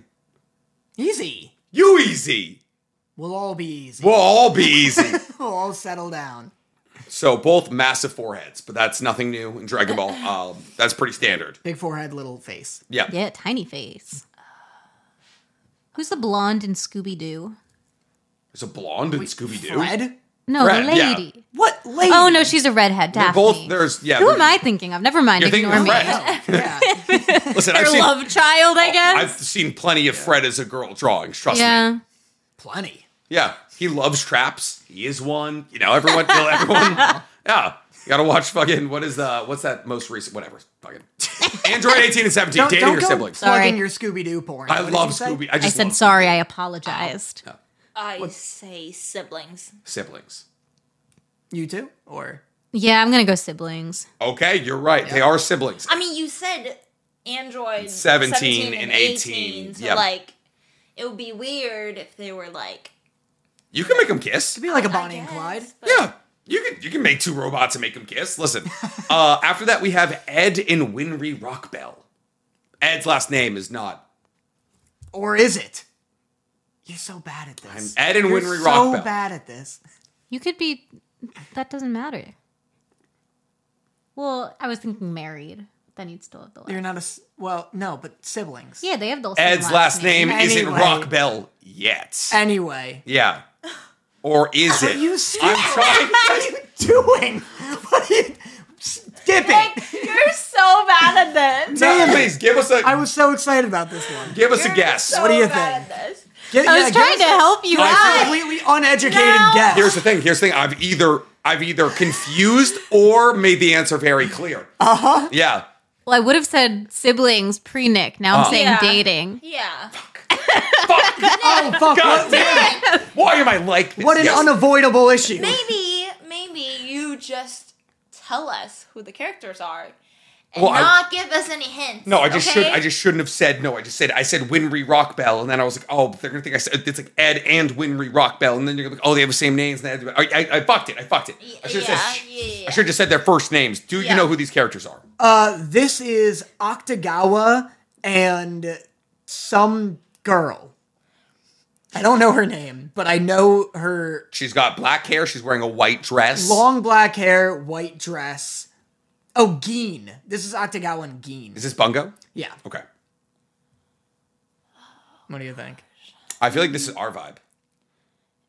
Easy. you easy. We'll all be easy. We'll all be easy. We'll all settle down. So both massive foreheads, but that's nothing new in Dragon Ball. Um, that's pretty standard. Big forehead, little face. Yeah. Yeah, tiny face. Who's the blonde in Scooby Doo? There's a blonde in Scooby Doo. Fred? No, Fred, the yeah. lady. What lady? Oh no, she's a redhead. They're Daphne. both there's yeah. Who there's- am I thinking of? Never mind. You're thinking Ignore of me. Fred. Yeah. Listen, I've Her seen love child, I guess. I've seen plenty of Fred as a girl drawings. Trust me. yeah. Plenty. Yeah, he loves traps. He is one. You know, everyone. You know, everyone. Yeah, you gotta watch fucking. What is the? What's that most recent? Whatever. Fucking. Android eighteen and seventeen. Don't, Dating don't your go siblings. Sorry. plugging your Scooby Doo porn. I What did love you say? Scooby. I I just said love sorry. I apologized. Yeah. I say siblings. siblings. You too? Or Yeah, I'm gonna go siblings. Okay, you're right. They are siblings. I mean, you said Android seventeen and and eighteen. eighteen, So yep. like, it would be weird if they were like You can make them kiss. it'd be like a I Bonnie and guess, Clyde. but- Yeah. You can you can make two robots and make them kiss. Listen. uh, after that, we have Ed and Winry Rockbell. Ed's last name is not. Or is it? You're so bad at this. I'm Ed and You're Winry so Rockbell. bad at this. You could be. That doesn't matter. Well, I was thinking married. Then you'd still have the last. You're not a s- well, no, but siblings. Yeah, they have the same Ed's last name isn't Anyway. Rockbell yet. Anyway, Yeah. Or is are it? you I'm serious? trying. What are you doing? What are you? Skip it. Nick, you're so bad at this. No, please give us a I was so excited about this one. give us a You're guess. so What do you bad think? at this. Get- I yeah, was give trying us to a- help you I out. completely uneducated No. guess. Here's the thing. Here's the thing. I've either I've either confused or made the answer very clear. Uh huh. Yeah. Well, I would have said siblings pre Nick. Now I'm Oh. saying Yeah. dating. Yeah. Oh fuck! God What, damn it! Why am I like this? what an Yes. unavoidable issue. Maybe, maybe you just tell us who the characters are and Well, I- not give us any hints. No, I just okay? should. I just shouldn't have said no. I just said I said Winry Rockbell, and then I was like, oh, they're gonna think I said it's like Ed and Winry Rockbell, and then you're gonna be like, oh, they have the same names. And then I, I, I fucked it. I fucked it. I should have Yeah, said. yeah, yeah. I should have just said their first names. Do you Yeah. know who these characters are? Uh, this is Octagawa and some girl. I don't know her name, but I know her She's got black hair. She's wearing a white dress. long black hair, white dress. Oh, Geen. This is Octagawa and Geen. Is this Bungo? Yeah. Okay. What do you think? I feel like this is our vibe.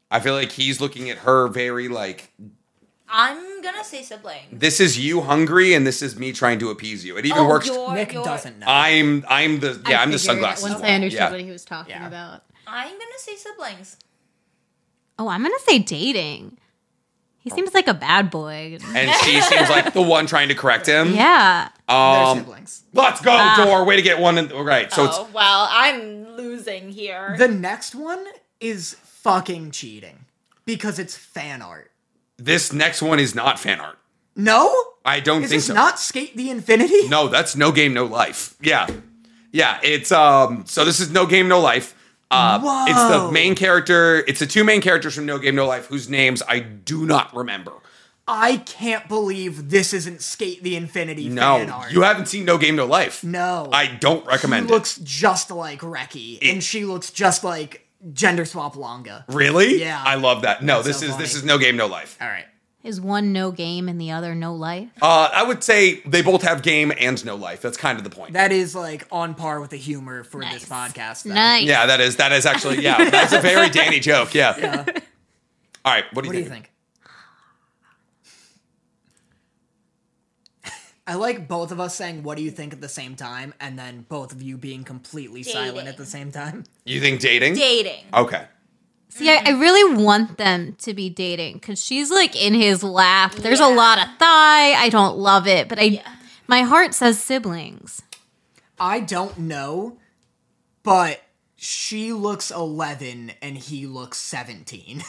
I feel like he's looking at her very like, I'm gonna say sibling. this is you hungry, and this is me trying to appease you. It even Oh, works. you're- Nick you're- doesn't know. I'm I'm the yeah I I'm the figured sunglasses. Once one. I understood Yeah. what he was talking Yeah. about. I'm gonna say siblings. Oh, I'm gonna say dating. He seems like a bad boy. And she seems like the one trying to correct him. Yeah. They're Um, siblings. let's go, Dor. Way to get one. In, right. So oh well, I'm losing here. The next one is fucking cheating because it's fan art. it's this next one is not fan art. No? I don't Is think this so. not Skate the Infinity? No, that's No Game No Life. Yeah, yeah. It's um. So this is No Game No Life. Uh, Whoa. It's the main character. It's the two main characters from No Game No Life whose names I do not remember. I can't believe this isn't Skate the Infinity No, fan art. you haven't seen No Game No Life. No. I don't recommend He it. looks just like Reki, and she looks just like Gender Swap Longa. Really? Yeah. I love that. No, That's this so is this funny. is No Game No Life. All right. Is one no game and the other no life? Uh, I would say they both have game and no life. That's kind of the point. That is like on par with the humor for Nice. this podcast. Though. Nice. Yeah, that is that is actually yeah. That's a very Danny joke. Yeah. Yeah. All right. What do you What do you think? think? I like both of us saying "What do you think?" at the same time, and then both of you being completely silent Dating. at the same time. You think dating? Dating. Okay. See, I, I really want them to be dating because she's like in his lap. There's Yeah. a lot of thigh. I don't love it, but I, Yeah. my heart says siblings. I don't know, but she looks eleven and he looks seventeen.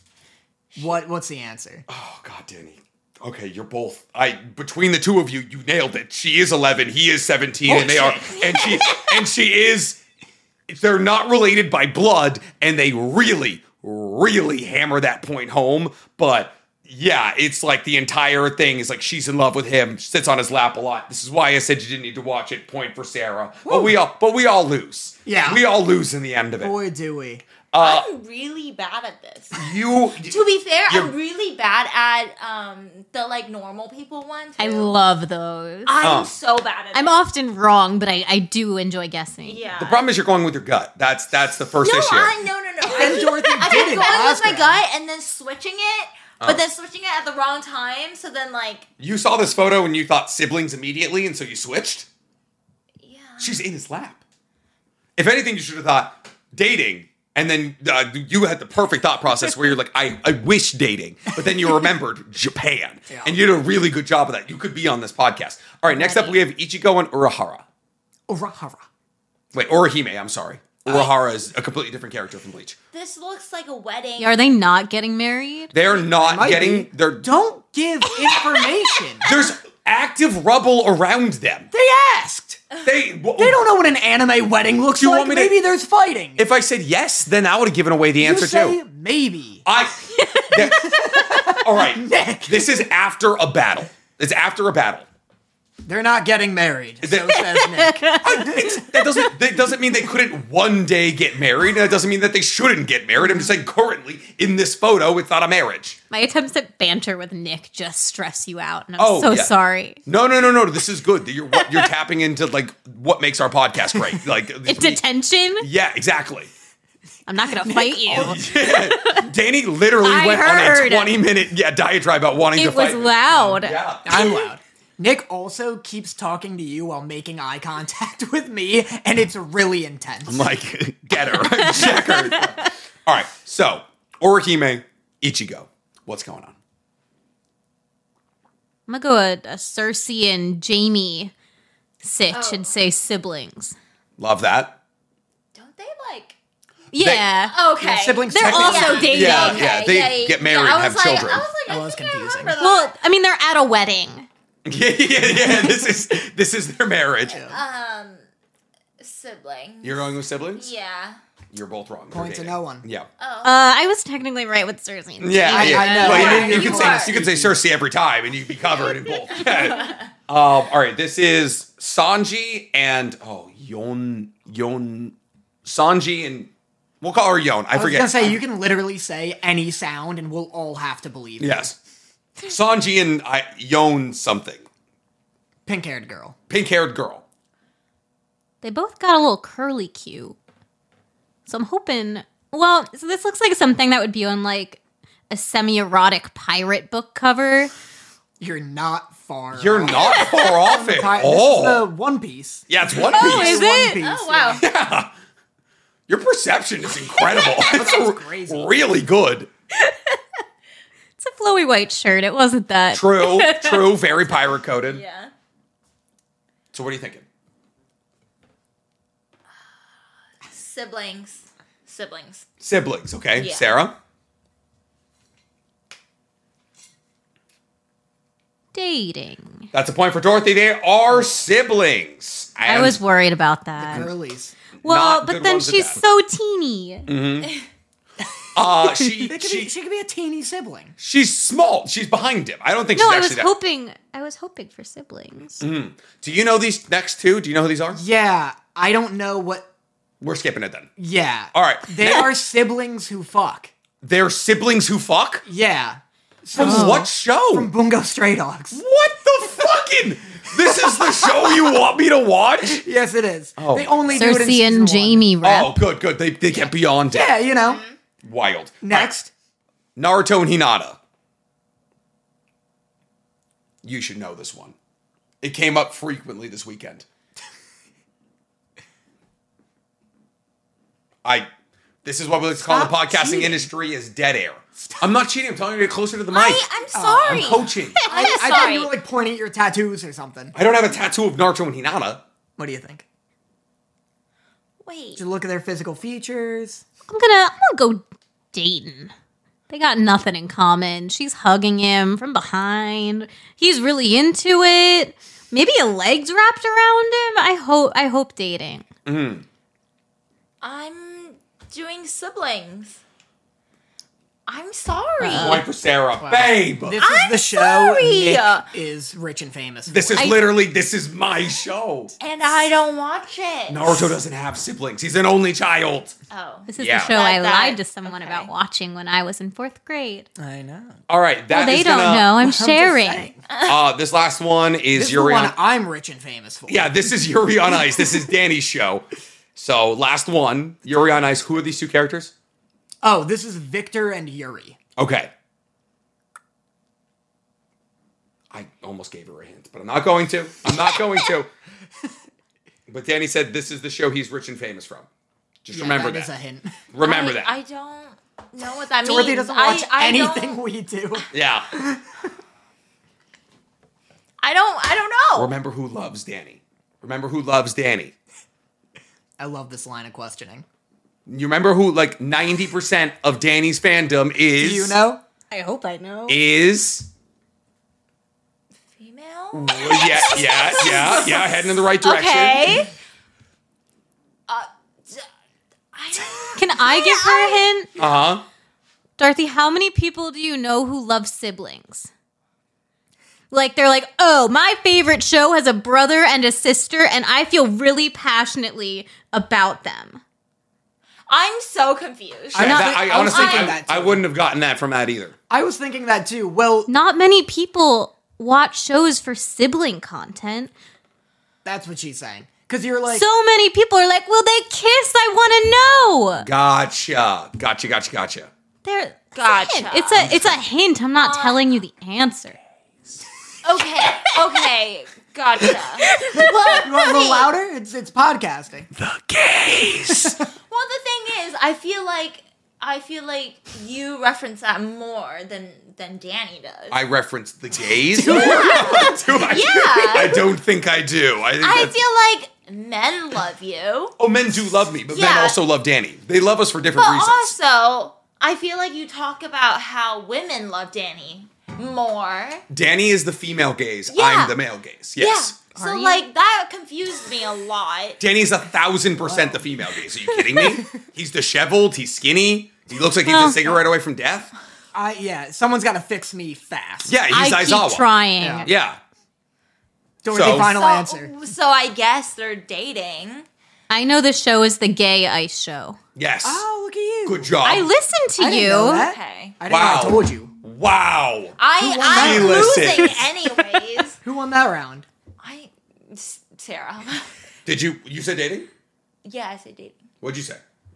what? What's the answer? Oh God, Danny. Okay, you're both. I between the two of you, you nailed it. She is eleven. He is seventeen, Oh, and they are. shit. And she and she is. They're not related by blood, and they really, really hammer that point home. But yeah, it's like the entire thing is like she's in love with him, sits on his lap a lot. This is why I said you didn't need to watch it. Point for Sarah. But we all, but we all lose. Yeah. we all lose in the end of it. Boy, do we. Uh, I'm really bad at this. you. To be fair, You're- I'm really bad at um the like normal people one too. I love those. I'm Uh. so bad at I'm it. often wrong, but I, I do enjoy guessing. Yeah. The problem is you're going with your gut. That's that's the first no, issue. I no no no. I And keep, Dorothy I keep didn't going with my ask her. gut and then switching it, but Oh. then switching it at the wrong time. So then like You saw this photo and you thought siblings immediately, and so you switched? yeah. She's in his lap. If anything, you should have thought dating, and then uh, you had the perfect thought process where you're like, I, I wish dating, but then you remembered Japan, Yeah. and you did a really good job of that. You could be on this podcast. All right, next up we have Ichigo and Urahara. Urahara. Wait, Orihime, I'm sorry. Urahara is a completely different character from Bleach. This looks like a wedding. Are they not getting married? They're not Might getting, be. they're, Don't give information. there's active rubble around them. They asked. They, They don't know what an anime wedding looks Do you like. want me to- Maybe there's fighting. If I said yes, then I would have given away the you answer say too. maybe. I. that- all right. Nick. This is after a battle. It's after a battle. They're not getting married, so They- says Nick. It's, that doesn't. That doesn't mean they couldn't one day get married. And that doesn't mean that they shouldn't get married. I'm just saying currently in this photo, it's not a marriage. My attempts at banter with Nick just stress you out, and I'm Oh, so yeah. sorry. No, no, no, no. This is good. You're what you're tapping into like what makes our podcast great. Like It's attention. Yeah, exactly. I'm not gonna fight you. Yeah. Danny literally I went heard. on a twenty minute yeah diatribe about wanting to It was fight. loud. Yeah. I'm loud. Nick also keeps talking to you while making eye contact with me, and it's really intense. I'm like, get her, check her. All right, so Orihime, Ichigo, what's going on? I'm gonna go a, a Cersei and Jamie sitch Oh. and say siblings. Love that. Don't they like? Yeah. Okay. Yeah, siblings They're technically- also dating. Yeah, Okay, yeah, they get married and I have was like, children. I was like, That I was think I confusing. remember Well, that. I mean, they're at a wedding. Yeah, yeah, yeah. This is this is their marriage. um, sibling. You're going with siblings? Yeah. You're both wrong. Point They're to dating. no one. Yeah. Oh. Uh, I was technically right with Cersei. and Yeah, Jamie. yeah. I know. Well, Yeah, you, you you can are. say you can say Cersei every time, and you'd be covered in both. Yeah. um, all right, this is Sanji and oh Yon Yon Sanji and we'll call her Yon. I, I was forget. gonna say you can literally say any sound, and we'll all have to believe. you. Yes, Sanji and I Yon something. Pink-haired girl. Pink-haired girl. They both got a little curly cue. So I'm hoping Well, so this looks like something that would be on like a semi-erotic pirate book cover. You're not far. You're off. not far off it. This Oh. is the One Piece. Yeah, it's One Piece. Oh, is One it? Piece, Oh wow. Yeah. Your perception is incredible. That's sounds r- crazy. really good. It's a flowy white shirt. It wasn't that. True, true, very pirate coded. Yeah. So what are you thinking? Siblings. Siblings. Siblings, okay. Yeah. Sarah? Dating. That's a point for Dorothy. They are siblings. I And was worried about that. Girlies. Well, not but good then ones at she's that. so teeny. uh, she, They could she, be, she could be a teeny sibling. she's small. She's behind him. I don't think No, she's I actually was that. hoping. I was hoping for siblings. Do you know these next two? Do you know who these are? Yeah, I don't know what. We're skipping it then. Yeah. All right. They are siblings who fuck. They're siblings who fuck? Yeah. From Oh. what show? From Bungo Stray Dogs. What the fucking? This is the show you want me to watch? Yes, it is. Oh. They only do it in Cersei season and one. Jamie rep. Oh, good, good. They, they get beyond it. Yeah, you know. Wild. Next. Naruto and Hinata. You should know this one. It came up frequently this weekend. I. This is what we like to call in the Stop podcasting cheating. industry is dead air. I'm not cheating. I'm telling you to get closer to the mic. I, I'm sorry. I'm coaching. I, I'm I thought sorry. you were like pointing at your tattoos or something. I don't have a tattoo of Naruto and Hinata. What do you think? Wait. Did you look at their physical features? I'm gonna. I'm gonna go dating. They got nothing in common. She's hugging him from behind. He's really into it. Maybe a leg's wrapped around him. I hope. I hope dating. I'm doing siblings. I'm sorry. Point for Sarah. Babe. This is I'm the show. sorry. Nick is rich and famous. For. This is I- literally, this is my show. and I don't watch it. Naruto doesn't have siblings. He's an only child. Oh. This is Yeah. the show That- I that- lied to someone okay. about watching when I was in fourth grade. I know. All right. That Well, they is don't gonna- know. I'm I'm just sharing. saying. Uh, this last one is This is the Yuri one on. I'm rich and famous for. Yeah, this is Yuri on Ice. This is Danny's show. So last one, Yuri on Ice. Who are these two characters? Oh, this is Victor and Yuri. Okay. I almost gave her a hint, but I'm not going to. I'm not going to. But Danny said this is the show he's rich and famous from. Just Yeah, remember that is that. a hint. Remember I, that. I don't know what that Dorothy means. doesn't watch I, I anything Don't, we do. yeah. I don't. I don't know. Remember who loves Danny. Remember who loves Danny. I love this line of questioning. You remember who like ninety percent of Danny's fandom is Do you know? I hope I know. is Female. well, yeah, yeah, yeah, yeah, heading in the right direction. Okay. Uh, d- I don't. Can I give her a hint? Uh-huh. Dorothy, how many people do you know who love siblings? Like, they're like, oh, my favorite show has a brother and a sister, and I feel really passionately about them. I'm so confused. I'm Yeah, not- that- I, I was honestly, thinking I, that I too. wouldn't have gotten that from that either. I was thinking that too. Well, Not many people watch shows for sibling content. that's what she's saying. Because you're like, So many people are like, will they kiss? I want to know. Gotcha, gotcha, gotcha, gotcha. They're, Gotcha. It's a, it's a hint. I'm not telling you the answer. Okay. Okay. Gotcha. well, you want a little louder? It's it's podcasting. The gays. Well, the thing is, I feel like I feel like you reference that more than than Danny does. I referenced the gays. Do I? Yeah. I don't think I do. I think I that's, feel like men love you, oh, men do love me, but men Yeah. also love Danny. They love us for different but reasons. also I feel like you talk about how women love Danny more. Danny is the female gaze. Yeah. I'm the male gaze. Yes. Yeah. So Are you? like that confused me a lot. Danny's a thousand percent the female gaze. Are you kidding me? He's disheveled. He's skinny. He looks like he's Well- a cigarette away from death. I yeah. Someone's got to fix me fast. Yeah, he's I Aizawa. keep trying. Yeah. Yeah. Dorothy, So- final so, answer. so I guess they're dating. I know the show is the Gay Ice Show. Yes. Oh, look at you. Good job. I listened to I didn't you. know that. Okay. I didn't know Wow. I told you. Wow. I won I'm that? losing She anyways. Who won that round? I S- Sarah. Did you? You said dating? Yeah, I said dating. What'd you say?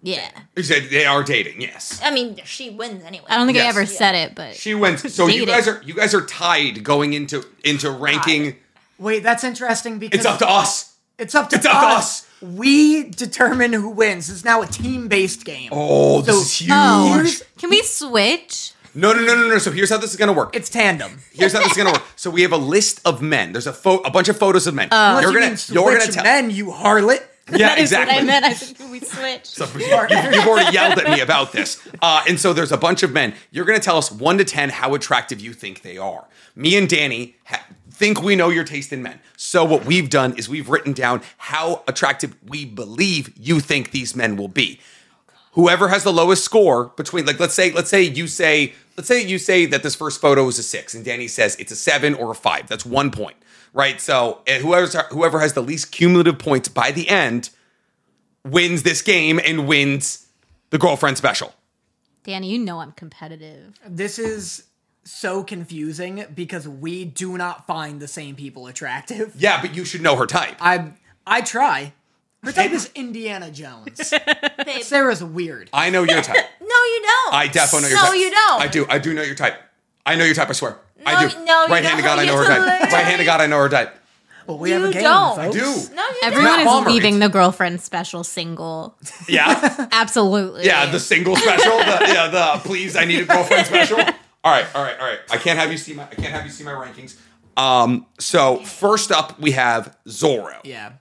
Yeah. You said they are dating. Yes. I mean, she wins anyway. I don't think I Yes. ever Yeah. said it, but She wins. So you Dating. guys are you guys are tied going into into ranking. Wait, that's interesting because It's up to us. It's up to It's up to us. We determine who wins. It's now a team-based game. Oh, this So- is huge. oh, Here's- can we switch? No, no, no, no, no. So here's how this is gonna work. It's tandem. Here's how this is gonna work. So we have a list of men. There's a pho- a bunch of photos of men. Unless you're you gonna mean you're switch gonna tell. men, you harlot. Yeah, That is exactly. what I meant. I think we switch. So you, you've already yelled at me about this. Uh, and so there's a bunch of men. You're going to tell us one to ten how attractive you think they are. Me and Danny ha- think we know your taste in men. So what we've done is we've written down how attractive we believe you think these men will be. Whoever has the lowest score between, like, let's say, let's say you say, let's say you say that this first photo is a six, and Danny says it's a seven or a five. That's one point, right? So and whoever's, whoever has the least cumulative points by the end wins this game and wins the girlfriend special. Danny, you know I'm competitive. This is so confusing because we do not find the same people attractive. Yeah, but you should know her type. I I try. Her type is Indiana Jones. Babe. Sarah's weird. I know your type. No, you don't. I definitely know your no, type. you don't. I do. I do know your type. I know your type, I swear. I No, do. no, you right hand to don't. God, I know her You type. don't. Right hand to God, I know her type. Well, we You have a game, don't. folks. I do. No, you Matt Everyone is Palmer, leaving it's- the girlfriend special single. Yeah? Absolutely. Yeah, the single special. The, yeah, the please, I need a girlfriend special. All right, all right, all right. I can't have you see my I can't have you see my rankings. Um, so first up we have Zorro. Yeah.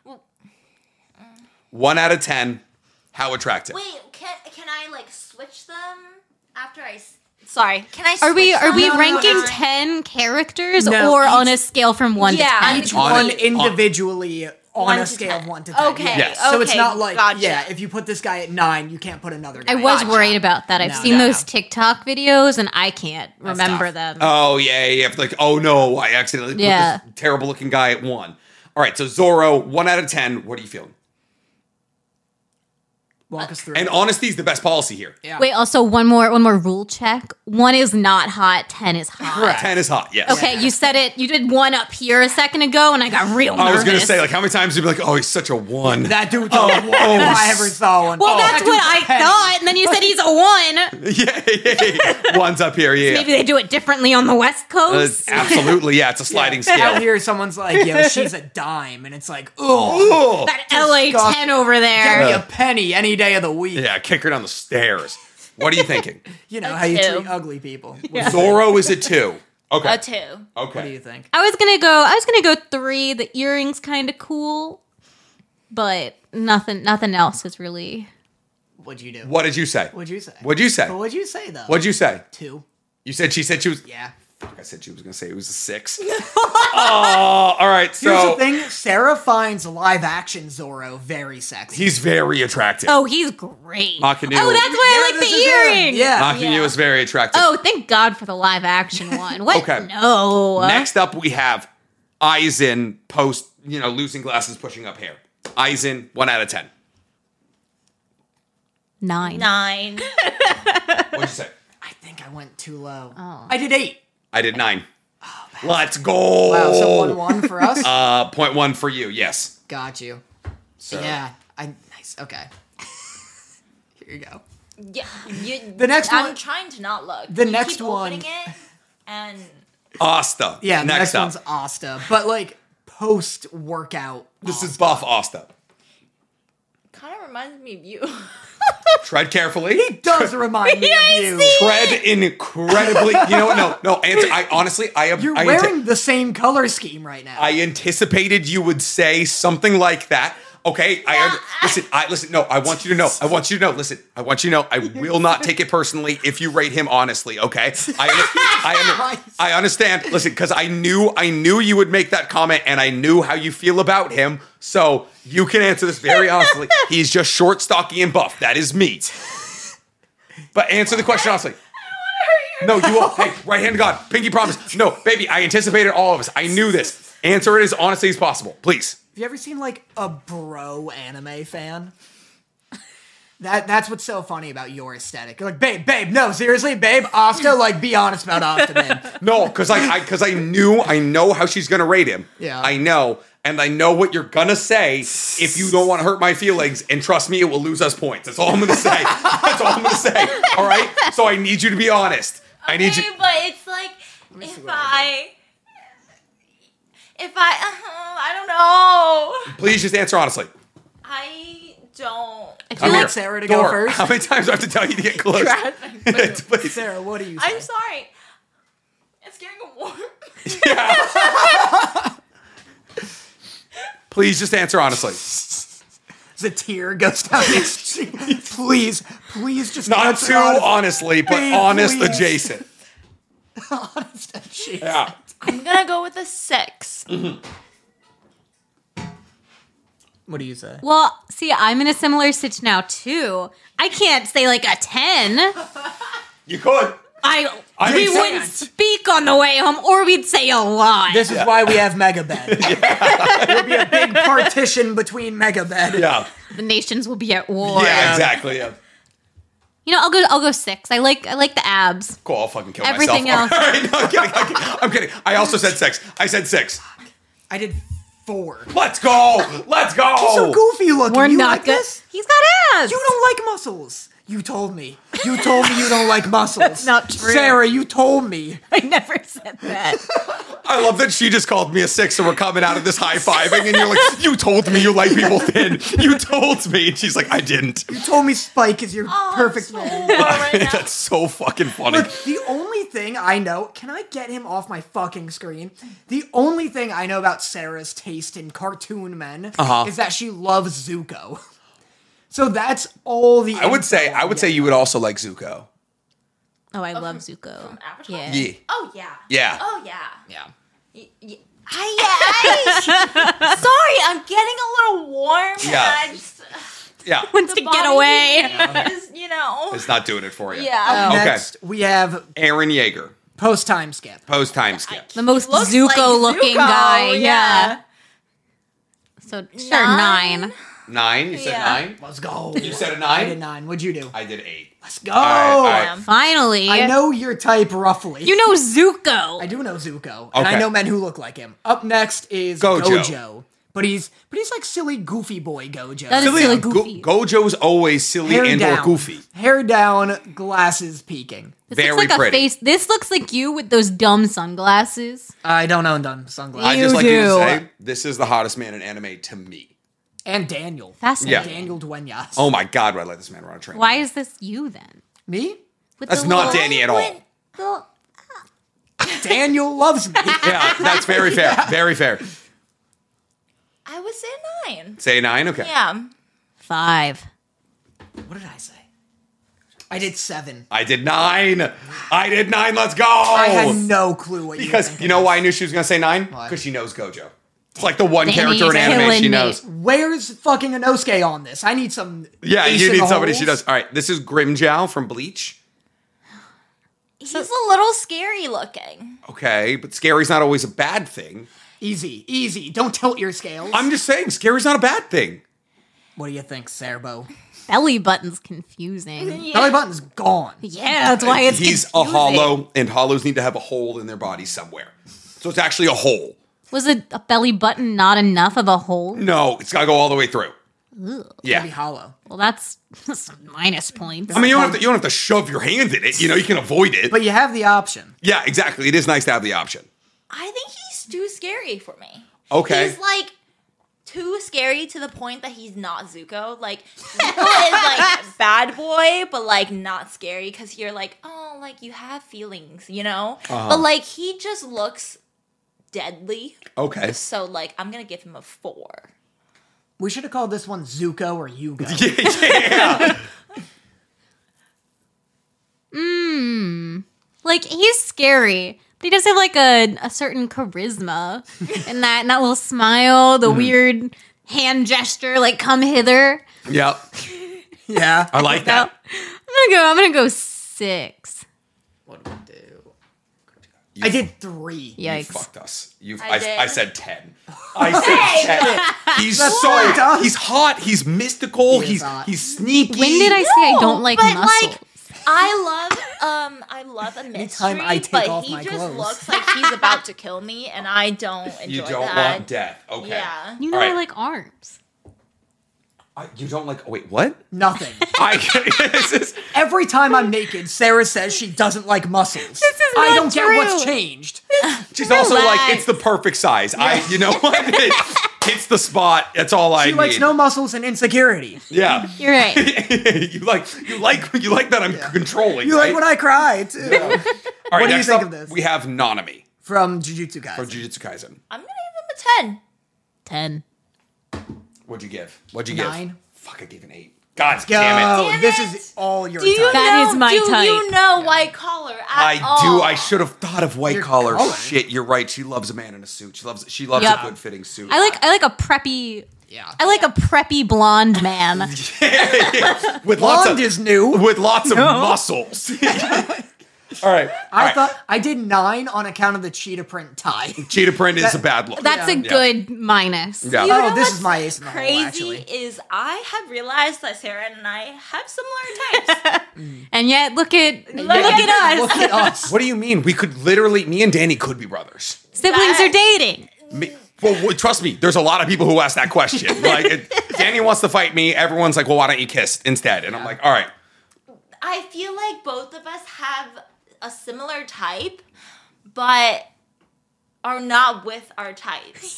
One out of ten. How attractive? Wait, can can I like switch them after I? s- Sorry, can I? Are we switch are them? we No, no, ranking no. ten characters No, or each- on a scale from one Yeah, to ten? each Each On one a- individually on, One a to scale ten. of one to ten. Okay, yeah. Yes. So it's okay, not like, gotcha. yeah, if you put this guy at nine, you can't put another guy I at was nine. worried about that. I've No, seen no. those TikTok videos and I can't That's remember tough. them. Oh yeah, yeah. yeah. Like, oh no, I accidentally Yeah. put this terrible looking guy at one. All right, so Zorro, one out of ten. What are you feeling? Walk us through And it. honesty is the best policy here. Yeah. Wait, also one more one more rule check. One is not hot, ten is hot. Correct. Ten is hot. Yes. Okay, you said it. You did one up here a second ago, and I got real nervous. I was gonna say, like, how many times you'd be like, "Oh, he's such a one." That dude's a one if I ever saw one. well, Oh, that's that what dude's I a penny. thought, and then you said he's a one. yeah, yeah, yeah. One's up here. Yeah, Maybe they do it differently on the West Uh, Coast. absolutely. Yeah, it's a sliding Out scale. here, someone's like, yo, she's a dime. And it's like, oh, Ugh. That L A disgusting. ten over give me there. a penny any day of the week. Yeah, kick her down the stairs. What are you thinking? You know A how you two. treat ugly people. Zorro is a two. Okay. A two. Okay. What do you think? I was gonna go. I was gonna go three. The earrings kind of cool, but nothing. Nothing else is really. What'd you do? What did you say? What'd you say? What'd you say? But what'd you say, though? What'd you say? Two. You said she said she was. Yeah. I said she was gonna say it was a six. Oh, all right. Here's So the thing. Sarah finds live-action Zorro very sexy. he's very attractive. Oh, he's great. Makinu. Oh, that's why I Yeah, like this the is him. earring. Yeah. Makinu Yeah. is very attractive. Oh, thank God for the live action one. What? Okay. No. Next up, we have Aizen post, you know, losing glasses, pushing up hair. Aizen, one out of ten. Nine. Nine. What'd you say? I think I went too low. Oh. I did eight. I did nine. Let's go. Wow, so one one for us. Uh, point one for you. Yes. Got you. So Yeah. I nice. Okay. Here you go. Yeah. You, The next I'm one- trying to not look. the You next keep one- opening it, and Asta. Yeah. The Next next, up, one's Asta, but like post workout. this is buff Asta. kind of reminds me of you. Tread carefully. He does remind me of you. Tread incredibly. You know what? No, no. Answer. I honestly, I am. You're I wearing the same color scheme right now. I anticipated you would say something like that. Okay, I under- listen. I listen. No, I want you to know. I want you to know. Listen, I want you to know. I will not take it personally if you rate him honestly. Okay, I under- I, under- I understand. Listen, because I knew I knew you would make that comment, and I knew how you feel about him. So you can answer this very honestly. He's just short, stocky, and buff. That is me. But answer the question honestly. No, you won't. Hey, right hand to God, pinky promise. No, baby, I anticipated all of us. I knew this. Answer it as honestly as possible, please. Have you ever seen like a bro anime fan? That that's what's so funny about your aesthetic. You're like, babe, babe, no, seriously, babe, Asta, like, be honest about Asta, man. No, because I, because I, knew, I know how she's gonna rate him. Yeah. I know. and I know what you're gonna say if you don't want to hurt my feelings. And trust me, it will lose us points. That's all I'm gonna say. That's all I'm gonna say. All right. So I need you to be honest. I need Okay, you. but it's like me see if what I I, if I, uh, I don't know. Please just answer honestly. I don't. I Do feel you like want Sarah to go Thor, first? how many times do I have to tell you to get close? Please. Sarah, what do you say? I'm sorry. It's getting warm. Please just answer honestly. The tear goes down his cheek. Please, please just Not answer too honestly. honestly, but Babe, honest please. adjacent. Honest and cheek. Yeah. I'm gonna go with a six. What do you say? Well, see, I'm in a similar stitch now too. I can't say like a ten. You could. I I we can't. wouldn't speak on the way home, or we'd say a lot. This is why we have Mega Bed. There'll be a big partition between Mega Bed. Yeah. The nations will be at war. Yeah, exactly. Yeah. You know, I'll go. I'll go six. I like. I like the abs. Cool, I'll fucking kill Everything myself. else- All right, no, I'm kidding, I'm kidding. I'm kidding. I also said six. I said six. I did four. Let's go. Let's go. He's so goofy looking. We're you not like good. this? He's got abs. You don't like muscles. You told me. You told me you don't like muscles. That's not true. Sarah, you told me. I never said that. I love that she just called me a six, so we're coming out of this high fiving, and you're like, "You told me you like people thin. You told me," and she's like, "I didn't." You told me Spike is your Oh, perfect I'm so man. warm right now. That's so fucking funny. Look, the only thing I know, can I get him off my fucking screen? The only thing I know about Sarah's taste in cartoon men Uh-huh. is that she loves Zuko. So that's all the. I would say, info I would get. say you would also like Zuko. Oh, I love from- Zuko. from Avatar? Yeah. Yeah. Oh yeah. Yeah. Oh yeah. Yeah. Y- y- I, I, sorry, I'm getting a little warm. Yeah. And I just, Yeah. Wants to get away. Is, you know. It's not doing it for you. Yeah. Okay. Next, we have Aaron Yeager. post time skip. Post time skip. The most Looks Zuko like looking Zuko, guy. Yeah. yeah. So sure, Nine? nine. Nine? You said Yeah. nine? Let's go. You said a I did nine? nine. What'd you do? I did eight. Let's go. All right, all right. Finally. I know your type roughly. You know Zuko. I do know Zuko, and Okay. I know men who look like him. Up next is Gojo. Gojo. But he's but he's like silly, goofy boy Gojo. That is Silly, silly Go- goofy. Gojo's always silly Hair and down, or goofy. hair down, glasses peeking. This Very looks like pretty. a face. This looks like you with those dumb sunglasses. I don't own them sunglasses. I You just like you to do. say, this is the hottest man in anime to me. And Daniel. Fascinating. Yeah. Daniel Duenas. Oh my god, would I let this man run a train? Why is this you then? Me? With That's the not little- Danny at all. When the- Daniel loves me. Yeah, that's very fair. Very fair. I would say nine. Say nine? Okay. Yeah. Five. What did I say? I did seven. I did nine. I did nine. Let's go. I had no clue what you were Because thinking. you know why I knew she was going to say nine? Why? Because she knows Gojo. It's like the one Danny's character in anime killing she me. knows. Where's fucking Inosuke on this? I need some. Yeah, ace you in need the somebody holes. she does. All right, this is Grimjow from Bleach. He's a little scary looking. Okay, but scary's not always a bad thing. Easy, easy. Don't tilt your scales. I'm just saying, scary's not a bad thing. What do you think, Serbo? Belly button's confusing. Belly button's gone. Yeah, that's why it's He's a confusing. hollow, and hollows need to have a hole in their body somewhere. So it's actually a hole. Was a, a belly button not enough of a hole? No, it's got to go all the way through. Be Yeah. hollow. Well, that's some minus points. I mean, you don't, have to, you don't have to shove your hand in it. You know, you can avoid it. But you have the option. Yeah, exactly. It is nice to have the option. I think he's too scary for me. Okay. He's like too scary to the point that he's not Zuko. Like Zuko is like bad boy, but like not scary because you're like, oh, like you have feelings, you know. Uh-huh. But like he just looks deadly. Okay. So like I'm gonna give him a four. We should have called this one Zuko or Yugo. yeah. Like, he's scary, but he does have, like, a, a certain charisma. and that and that little smile, the weird hand gesture, like, come hither. Yep. Yeah. I like So, that. I'm gonna go, I'm gonna go six. What do we do? You I did three. You Yikes. fucked us. You, I I, did. I said ten. I said ten. He's That's so what it does. he's hot. He's mystical. He is he's hot. he's sneaky. When did I say I don't like but, muscles? like, I love um I love a mystery, Anytime I take but off he my just clothes. looks like he's about to kill me, and I don't enjoy You don't that. want death. Okay. Yeah. You know All right. I like arms. I, you don't like. Wait, what? Nothing. I. This is, Every time I'm naked, Sarah says she doesn't like muscles. This is I not don't get true. what's changed. she's also like, Relax. it's the perfect size. I. You know what? It hits the spot. That's all I She need. likes no muscles and insecurity. Yeah. You're right. you like. You like. You like that I'm controlling. You like right? when I cry too. All right. What do you next think up, of this? We have Nanami From Jujutsu Kaisen. from Jujutsu Kaisen. I'm gonna give him a ten. Ten. What'd you give? What'd you give? Nine. Fuck, I gave an eight. God Go. damn it. Damn This it. is all your Do you time. That know? is my do type. you know white collar at I all? do. I should have thought of white Your collar. color. Shit, you're right. She loves a man in a suit. She loves. She loves Yep. a good fitting suit. I like I like a preppy Yeah. I like a preppy blonde man. with lots Blonde of is new. with lots of muscles. All right. All I right. thought I did nine on account of the cheetah print tie. cheetah print is That- a bad look. That's a Yeah. good minus. Yeah. You Oh, know this what's is my ace in the hole, crazy actually. is I have realized that Sarah and I have similar types. And yet look at look, at at us. Look at us. What do you mean? We could literally, me and Danny could be brothers. Siblings That- are dating. Me, well, well, trust me, there's a lot of people who ask that question. Like, it, Danny wants to fight me. Everyone's like, well, why don't you kiss instead? And I'm like, all right. I feel like both of us have a similar type, but are not with our types.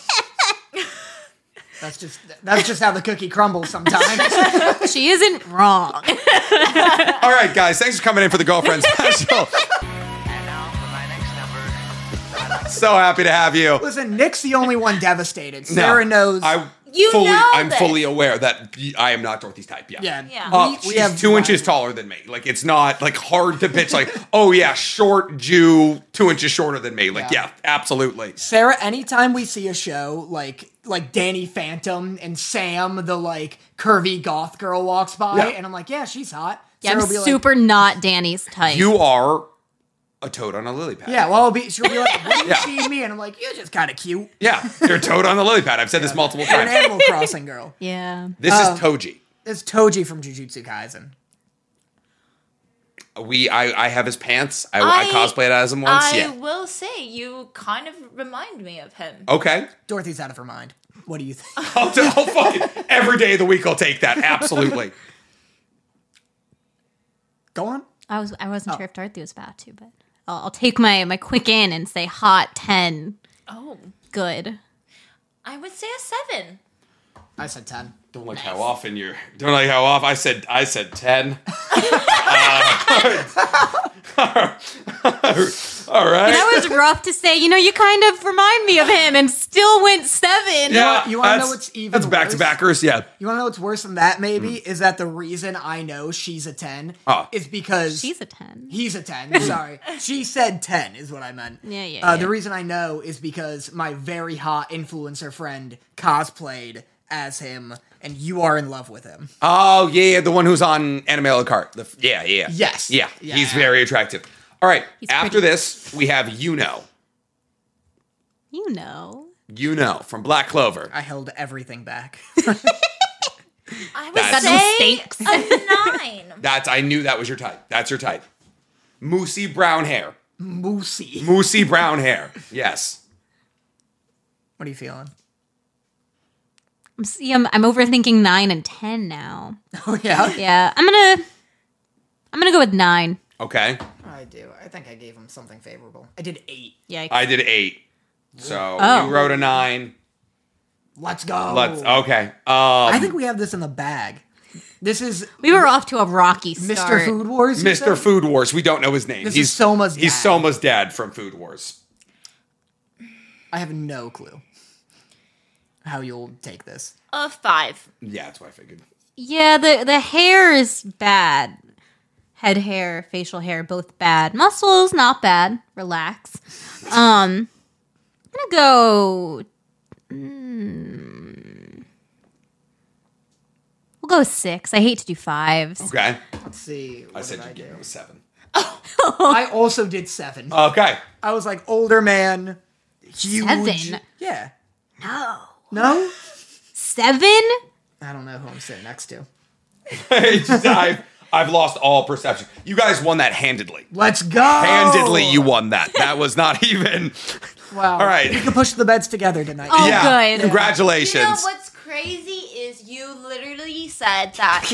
That's just that's just how the cookie crumbles sometimes. She isn't wrong. All right, guys, thanks for coming in for the girlfriend special. And now for my next number. So happy to have you. Listen, Nick's the only one devastated. No, Sarah knows. I You fully, know I'm this. fully aware that I am not Dorothy's type. Yeah. yeah, Yeah. Uh, we, she's we have two inches taller than me. Like, it's not like hard to pitch. Like, oh yeah, short Jew, two inches shorter than me. Like, yeah, Yeah. absolutely. Sarah, anytime we see a show like like Danny Phantom and Sam, the like curvy goth girl walks by, Yeah. and I'm like, yeah, she's hot. Yeah, Sarah I'm will be like, super not Danny's type. You are a toad on a lily pad. yeah, well, I'll be, she'll be like, what do you Yeah. see in me? And I'm like, you're just kind of cute. Yeah, you're a toad on the lily pad. I've said this multiple You're an times. Animal Crossing girl. yeah. This Um, is Toji. It's Toji from Jujutsu Kaisen. We, I, I have his pants. I, I, I- cosplayed as him once. I yeah. will say you kind of remind me of him. Okay. Dorothy's out of her mind. What do you think? I'll, t- I'll fucking every day of the week. I'll take that. Absolutely. Go on. I was I wasn't Oh. sure if Dorothy was about to, but I'll, I'll take my my quick in and say hot ten. Oh, Good. I would say a seven. I said ten. Don't like Nice. how often you're. Don't like how often I said. I said ten. uh, all right. That was rough to say. You know, you kind of remind me of him, and still went seven. yeah, you wanna know that's- what's even That's back to worse? backers. Yeah. You want to know what's worse than that, maybe? Is that the reason I know she's a ten Oh. is because She's a ten. he's a ten. Sorry. She said ten is what I meant. Yeah, yeah, Uh, yeah. The reason I know is because my very hot influencer friend cosplayed as him, and you are in love with him. Oh yeah, yeah, the one who's on Anime a la carte. The, f- yeah, yeah. Yes. Yeah, Yeah. he's very attractive. All right. He's After pretty. this, we have Yuno. You know. Yuno from Black Clover. I held everything back. I would That's- say Mistakes. a nine. That's I knew that was your type. That's your type. Moosey brown hair. Moosey. Moosey brown hair. Yes. What are you feeling? I'm, see, I'm I'm overthinking nine and ten now. Oh, yeah? Yeah, I'm gonna I'm gonna go with nine. Okay. I do. I think I gave him something favorable. I did eight. Yeah. I did eight. So Oh. you wrote a nine. Let's go. Let's okay. Um I think we have this in the bag. This is we were off to a rocky start. Mister Food Wars. you Mister said? Food Wars. We don't know his name. This he's is Soma's He's dad. Soma's dad from Food Wars. I have no clue how you'll take this. A five. Yeah, that's what I figured. Yeah, the the hair is bad. Head hair, facial hair, both bad. Muscles, not bad. Relax. Um, I'm gonna go. Mm, we'll go six. I hate to do fives. Okay. Let's see. What I said did you I gave do? him a seven. I also did seven. Okay. I was like older man, huge. Seven? Yeah. No, No. seven. I don't know who I'm sitting next to. I've, I've lost all perception. You guys won that handedly. Let's go. Handedly, you won that. That was not even. Wow. All right. We can push the beds together tonight. Oh, yeah. good. Congratulations. You know what's crazy is you literally said that.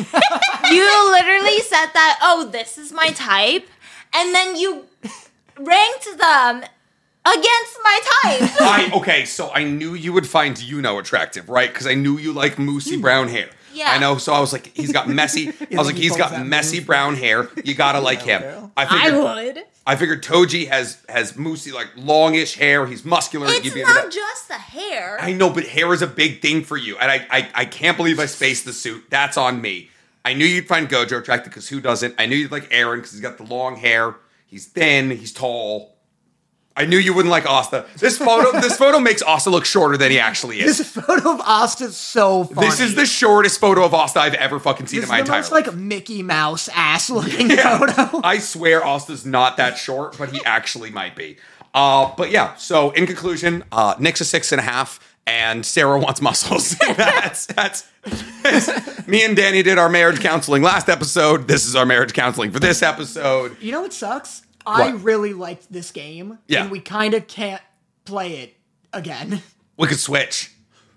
You literally said that, oh, this is my type. And then you ranked them against my type. I okay, so I knew you would find Yuno attractive, right? Because I knew you like moosey brown hair. Yeah. I know. So I was like, he's got messy. I was like, he he's pulls got that messy moose brown hair. You gotta like him. I I figured. would. I figured Toji has has moosey like longish hair. He's muscular. It's You'd be into not that. just the hair. I know, but hair is a big thing for you, and I I, I can't believe I spaced the suit. That's on me. I knew you'd find Gojo attractive because who doesn't? I knew you'd like Aaron because he's got the long hair. He's thin. He's tall. I knew you wouldn't like Asta. This photo, this photo makes Asta look shorter than he actually is. This photo of Asta's so funny. This is the shortest photo of Asta I've ever fucking seen This in my is the entire most life. like Mickey Mouse ass looking photo. I swear Asta's not that short, but he actually might be. Uh, but yeah, so in conclusion, uh, Nick's a six and a half, and Sarah wants muscles. that's, that's, that's- me and Danny did our marriage counseling last episode. This is our marriage counseling for this episode. You know what sucks? I What? really liked this game, Yeah. and we kind of can't play it again. We could switch.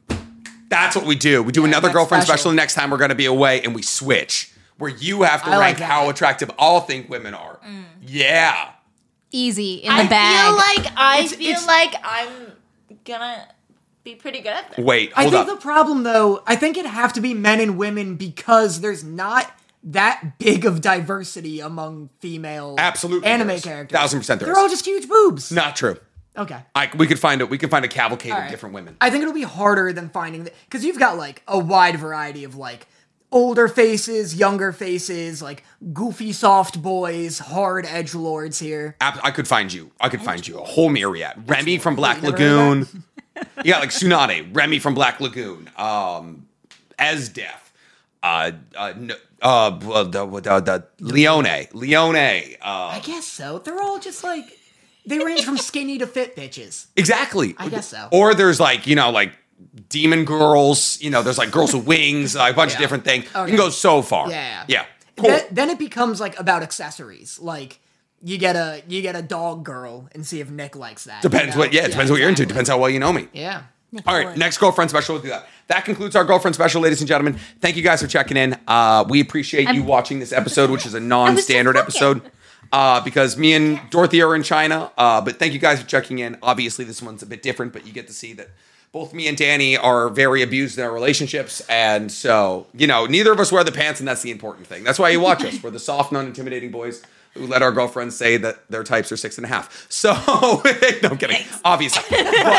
That's what we do. We do Yeah, another that's girlfriend special. special. The next time we're going to be away, and we switch. Where you have to I like rank that. how attractive all think women are. Yeah. Easy in the I bag. feel like I It's- feel it's- like I'm gonna be pretty good at this. Wait, I hold think up. the problem, though, I think it'd have to be men and women because there's not that big of diversity among female Absolutely anime there is. characters. Thousand percent there They're is. all just huge boobs. Not true. Okay. I, we could find a we could find a cavalcade All of right. different women. I think it'll be harder than finding because you've got like a wide variety of like older faces, younger faces, like goofy soft boys, hard edge lords here. Ab- I could find you. I could find you a whole myriad. Remy from Black You never heard of Lagoon. You got like Tsunade, Remy from Black Lagoon, um, Esdeath, uh, uh, no- uh, well, the, the, the Leone, Leone. Uh, I guess so. They're all just like they range from skinny to fit bitches. exactly. I guess so. Or there's like you know like demon girls. You know, there's like girls with wings, like a bunch of Yeah. different things. Okay. You can go so far. Yeah. Yeah. Cool. Then, then it becomes like about accessories. Like you get a you get a dog girl and see if Nick likes that. Depends you know? what. Yeah, it depends what you're into. exactly. Depends how well you know me. Yeah. All right, next girlfriend special. We'll do that. That concludes our girlfriend special, ladies and gentlemen. Thank you guys for checking in. Uh, we appreciate you I'm- watching this episode, which is a non-standard just looking. episode, uh, because me and Dorothy are in China. Uh, but thank you guys for checking in. Obviously, this one's a bit different, but you get to see that both me and Danny are very abused in our relationships, and so you know, neither of us wear the pants, and that's the important thing. That's why you watch us. We're the soft, non-intimidating boys who let our girlfriends say that their types are six and a half. So, no, I'm kidding. Obviously, but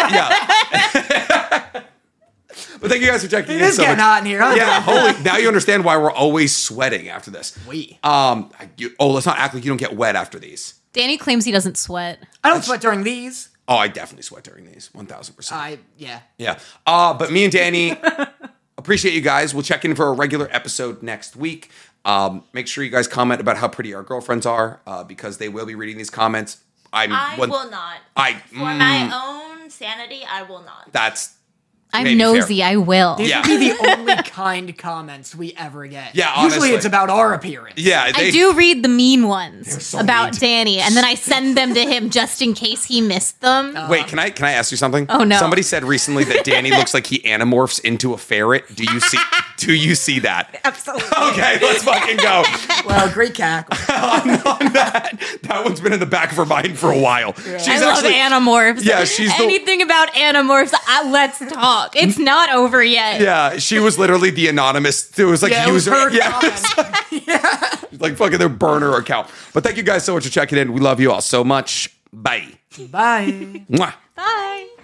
yeah. But thank you guys for checking It in is so getting much. hot in here, huh? Yeah, holy! Now you understand why we're always sweating after this. We. Um. You, oh, let's not act like you don't get wet after these. Danny claims he doesn't sweat. I don't sweat during these. Oh, I definitely sweat during these. One thousand percent. I yeah. Yeah. Uh, but me and Danny appreciate you guys. We'll check in for a regular episode next week. Um, make sure you guys comment about how pretty our girlfriends are, uh, because they will be reading these comments. I'm. I one- will not. I. For mm, my own sanity, I will not. That's. I'm maybe nosy. fair. I will. These Yeah. would be the only kind comments we ever get. Yeah, Usually honestly. it's about our appearance. Yeah. They, I do read the mean ones so about mean. Danny, and then I send them to him just in case he missed them. Wait, can I can I ask you something? Oh, no. Somebody said recently that Danny looks like he anamorphs into a ferret. Do you see? Do you see that? Absolutely. Okay, let's fucking go. Well, great cackle. On that, that one's been in the back of her mind for a while. She's I love actually. Animorphs. Yeah, she's the- anything about Animorphs. I, let's talk. It's not over yet. Yeah, she was literally the anonymous. It was like Yeah, it was user. her yeah, comment. like fucking their burner account. But thank you guys so much for checking in. We love you all so much. Bye. Bye. Mwah. Bye.